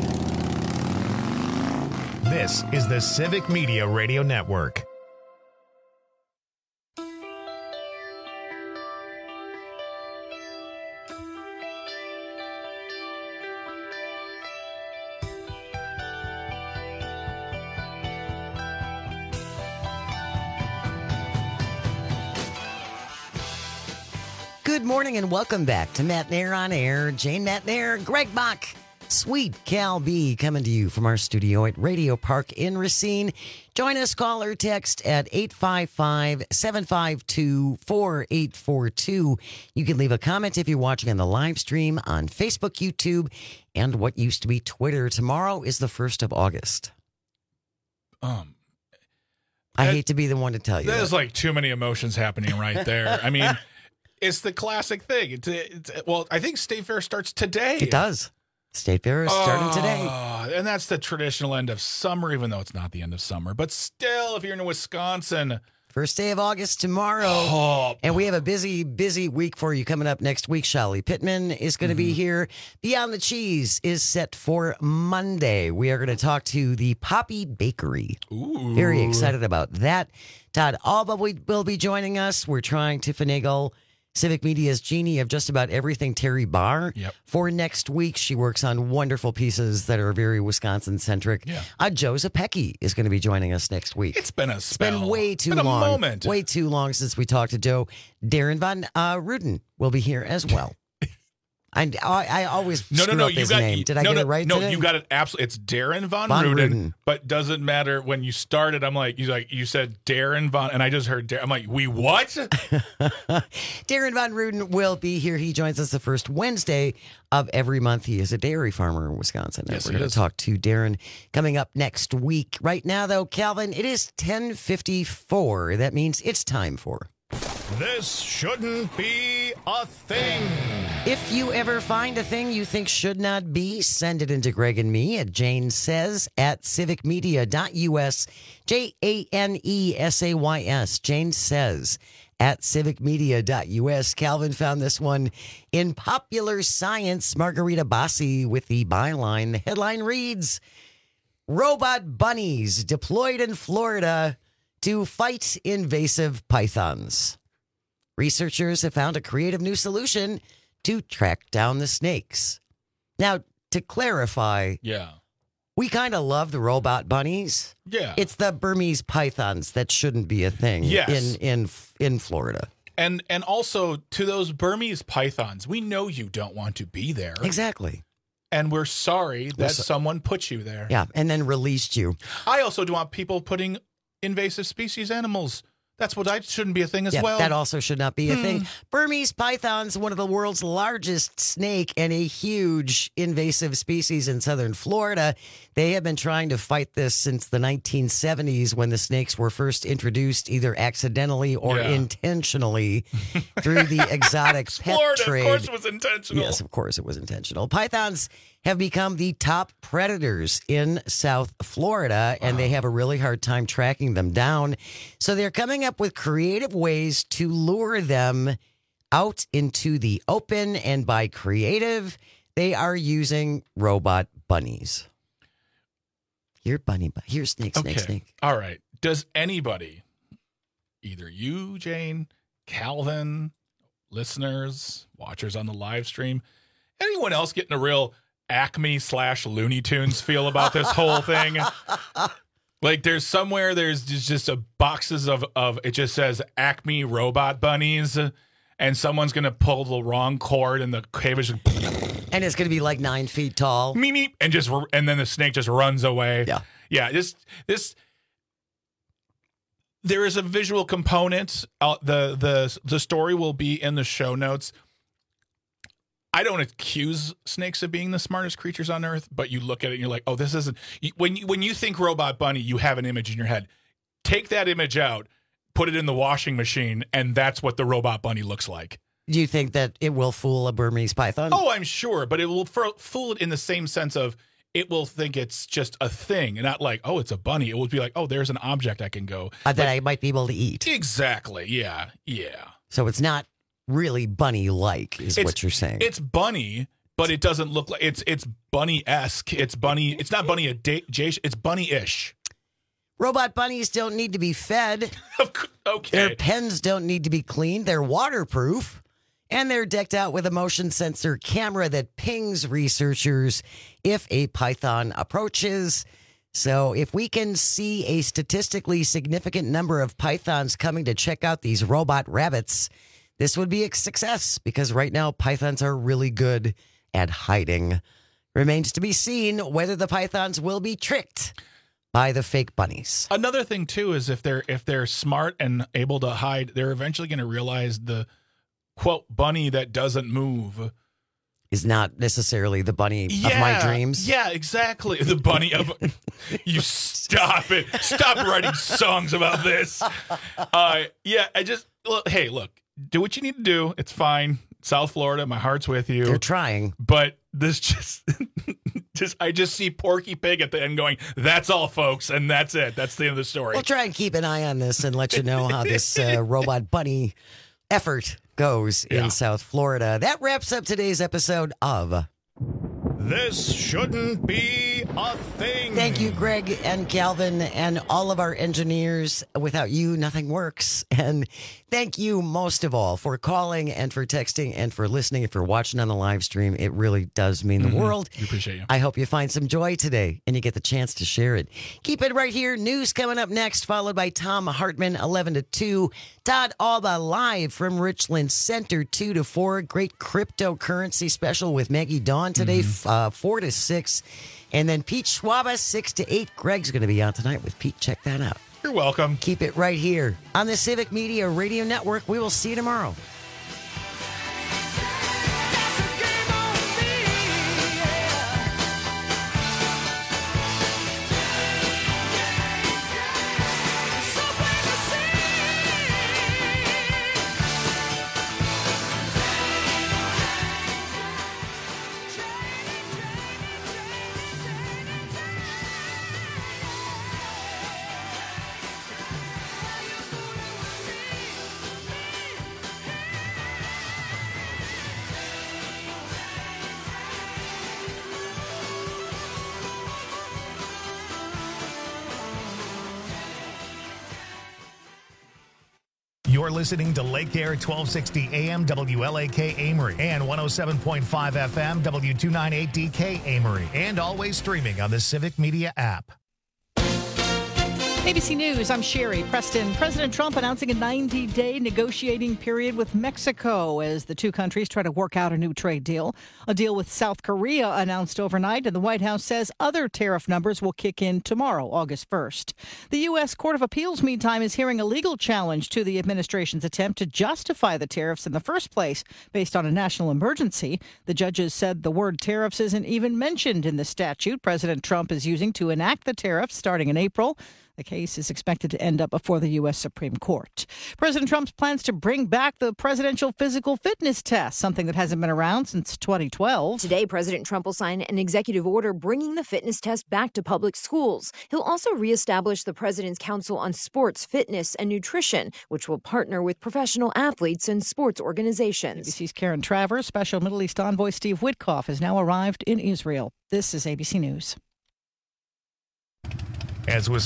this is the Civic Media Radio Network. Good morning and welcome back to Matt Nair on Air. Jane Matt Nair, Greg Bach, Sweet Cal B coming to you from our studio at Radio Park in Racine. Join us, call or text at 855-752-4842. You can leave a comment if you're watching on the live stream on Facebook, YouTube, and what used to be Twitter. Tomorrow is the 1st of August. I hate to be the one to tell you. There's like too many emotions happening right there. I mean, it's the classic thing. Well, I think State Fair starts today. It does. State Fair is starting today. And that's the traditional end of summer, even though it's not the end of summer. But still, if you're in Wisconsin, first day of August tomorrow. And we have a busy, busy week for you coming up next week. Shelly Pittman is going to be here. Beyond the Cheese is set for Monday. We are going to talk to the Poppy Bakery. Ooh. Very excited about that. Todd Alba will be joining us. We're trying to finagle Civic Media's genie of just about everything Terry Barr for next week. She works on wonderful pieces that are very Wisconsin-centric. Yeah. Joe Zapecki is going to be joining us next week. It's been a spell. It's been way too long. A moment. Way too long since we talked to Joe. Darren Von Ruden will be here as well. I always screw up his name. Did I get it right No, today? you got it absolutely. It's Darren Von Ruden, but doesn't matter. When you started, I'm like, you said Darren Von, and I just heard Darren. I'm like, we what? Darren Von Ruden will be here. He joins us the first Wednesday of every month. He is a dairy farmer in Wisconsin. Yes, we're going to talk to Darren coming up next week. Right now, though, Calvin, it is 10:54. That means it's time for... This shouldn't be a thing. If you ever find a thing you think should not be, send it into Greg and me at Jane Says at civicmedia.us. JANESAYS. Jane Says at civicmedia.us. Calvin found this one in Popular Science. Margarita Bassi with the byline. The headline reads, Robot bunnies deployed in Florida to fight invasive pythons. Researchers have found a creative new solution to track down the snakes. Now, to clarify, we kind of love the robot bunnies. Yeah. It's the Burmese pythons that shouldn't be a thing in Florida. And also to those Burmese pythons, we know you don't want to be there. Exactly. And we're sorry that someone put you there. Yeah, and then released you. I also don't want people putting invasive species animals. That's what shouldn't be a thing as well. That also should not be a thing. Burmese pythons, one of the world's largest snake and a huge invasive species in southern Florida. They have been trying to fight this since the 1970s when the snakes were first introduced either accidentally or intentionally through the exotic pet trade. Of course it was intentional. Yes, of course it was intentional. Pythons have become the top predators in South Florida, and they have a really hard time tracking them down. So they're coming up with creative ways to lure them out into the open, and by creative, they are using robot bunnies. Here, bunny, here, snake, snake, snake. All right. Does anybody, either you, Jane, Calvin, listeners, watchers on the live stream, anyone else getting a real Acme/Looney Tunes feel about this whole thing? Like there's just a boxes of it just says Acme robot bunnies, and someone's gonna pull the wrong cord and the cave is and it's gonna be like 9 feet tall. Meep, meep, and then the snake just runs away. Yeah. This there is a visual component. The story will be in the show notes. I don't accuse snakes of being the smartest creatures on earth, but you look at it and you're like, oh, this isn't. When you think robot bunny, you have an image in your head. Take that image out, put it in the washing machine, and that's what the robot bunny looks like. Do you think that it will fool a Burmese python? Oh, I'm sure, but it will fool it in the same sense of it will think it's just a thing and not like, oh, it's a bunny. It will be like, oh, there's an object I can go. That I might be able to eat. Exactly. Yeah. So it's not really bunny-like is what you're saying. It's bunny, but it doesn't look like it's bunny-esque. It's bunny. It's not bunny adjacent. It's bunny-ish. Robot bunnies don't need to be fed. Okay. Their pens don't need to be cleaned. They're waterproof. And they're decked out with a motion sensor camera that pings researchers if a python approaches. So if we can see a statistically significant number of pythons coming to check out these robot rabbits, this would be a success because right now pythons are really good at hiding. Remains to be seen whether the pythons will be tricked by the fake bunnies. Another thing too is if they're smart and able to hide, they're eventually going to realize the quote bunny that doesn't move is not necessarily the bunny of my dreams. Yeah, exactly. The bunny of you. Stop it. Stop writing songs about this. Hey, look. Do what you need to do. It's fine. South Florida, my heart's with you. They're trying. But this I just see Porky Pig at the end going, that's all, folks. And that's it. That's the end of the story. We'll try and keep an eye on this and let you know how this robot bunny effort goes in South Florida. That wraps up today's episode of This Shouldn't Be a Thing. Thank you, Greg and Calvin and all of our engineers. Without you, nothing works. And thank you most of all for calling and for texting and for listening. If you're watching on the live stream, it really does mean the world. We appreciate you. I hope you find some joy today and you get the chance to share it. Keep it right here. News coming up next, followed by Tom Hartman, 11 to 2. Todd Alba live from Richland Center, 2 to 4. Great cryptocurrency special with Maggie Dawn today, 4 to 6. And then Pete Schwaba, 6 to 8. Greg's going to be on tonight with Pete. Check that out. You're welcome. Keep it right here on the Civic Media Radio Network. We will see you tomorrow. You're listening to Lake Air 1260 AM WLAK Amory and 107.5 FM W298DK Amory, and always streaming on the Civic Media app. ABC News, I'm Sherry Preston. President Trump announcing a 90-day negotiating period with Mexico as the two countries try to work out a new trade deal. A deal with South Korea announced overnight, and the White House says other tariff numbers will kick in tomorrow, August 1st. The U.S. Court of Appeals, meantime, is hearing a legal challenge to the administration's attempt to justify the tariffs in the first place based on a national emergency. The judges said the word tariffs isn't even mentioned in the statute President Trump is using to enact the tariffs starting in April. The case is expected to end up before the U.S. Supreme Court. President Trump's plans to bring back the presidential physical fitness test, something that hasn't been around since 2012. Today, President Trump will sign an executive order bringing the fitness test back to public schools. He'll also reestablish the President's Council on Sports, Fitness, and Nutrition, which will partner with professional athletes and sports organizations. ABC's Karen Travers, Special Middle East Envoy Steve Witkoff has now arrived in Israel. This is ABC News. As was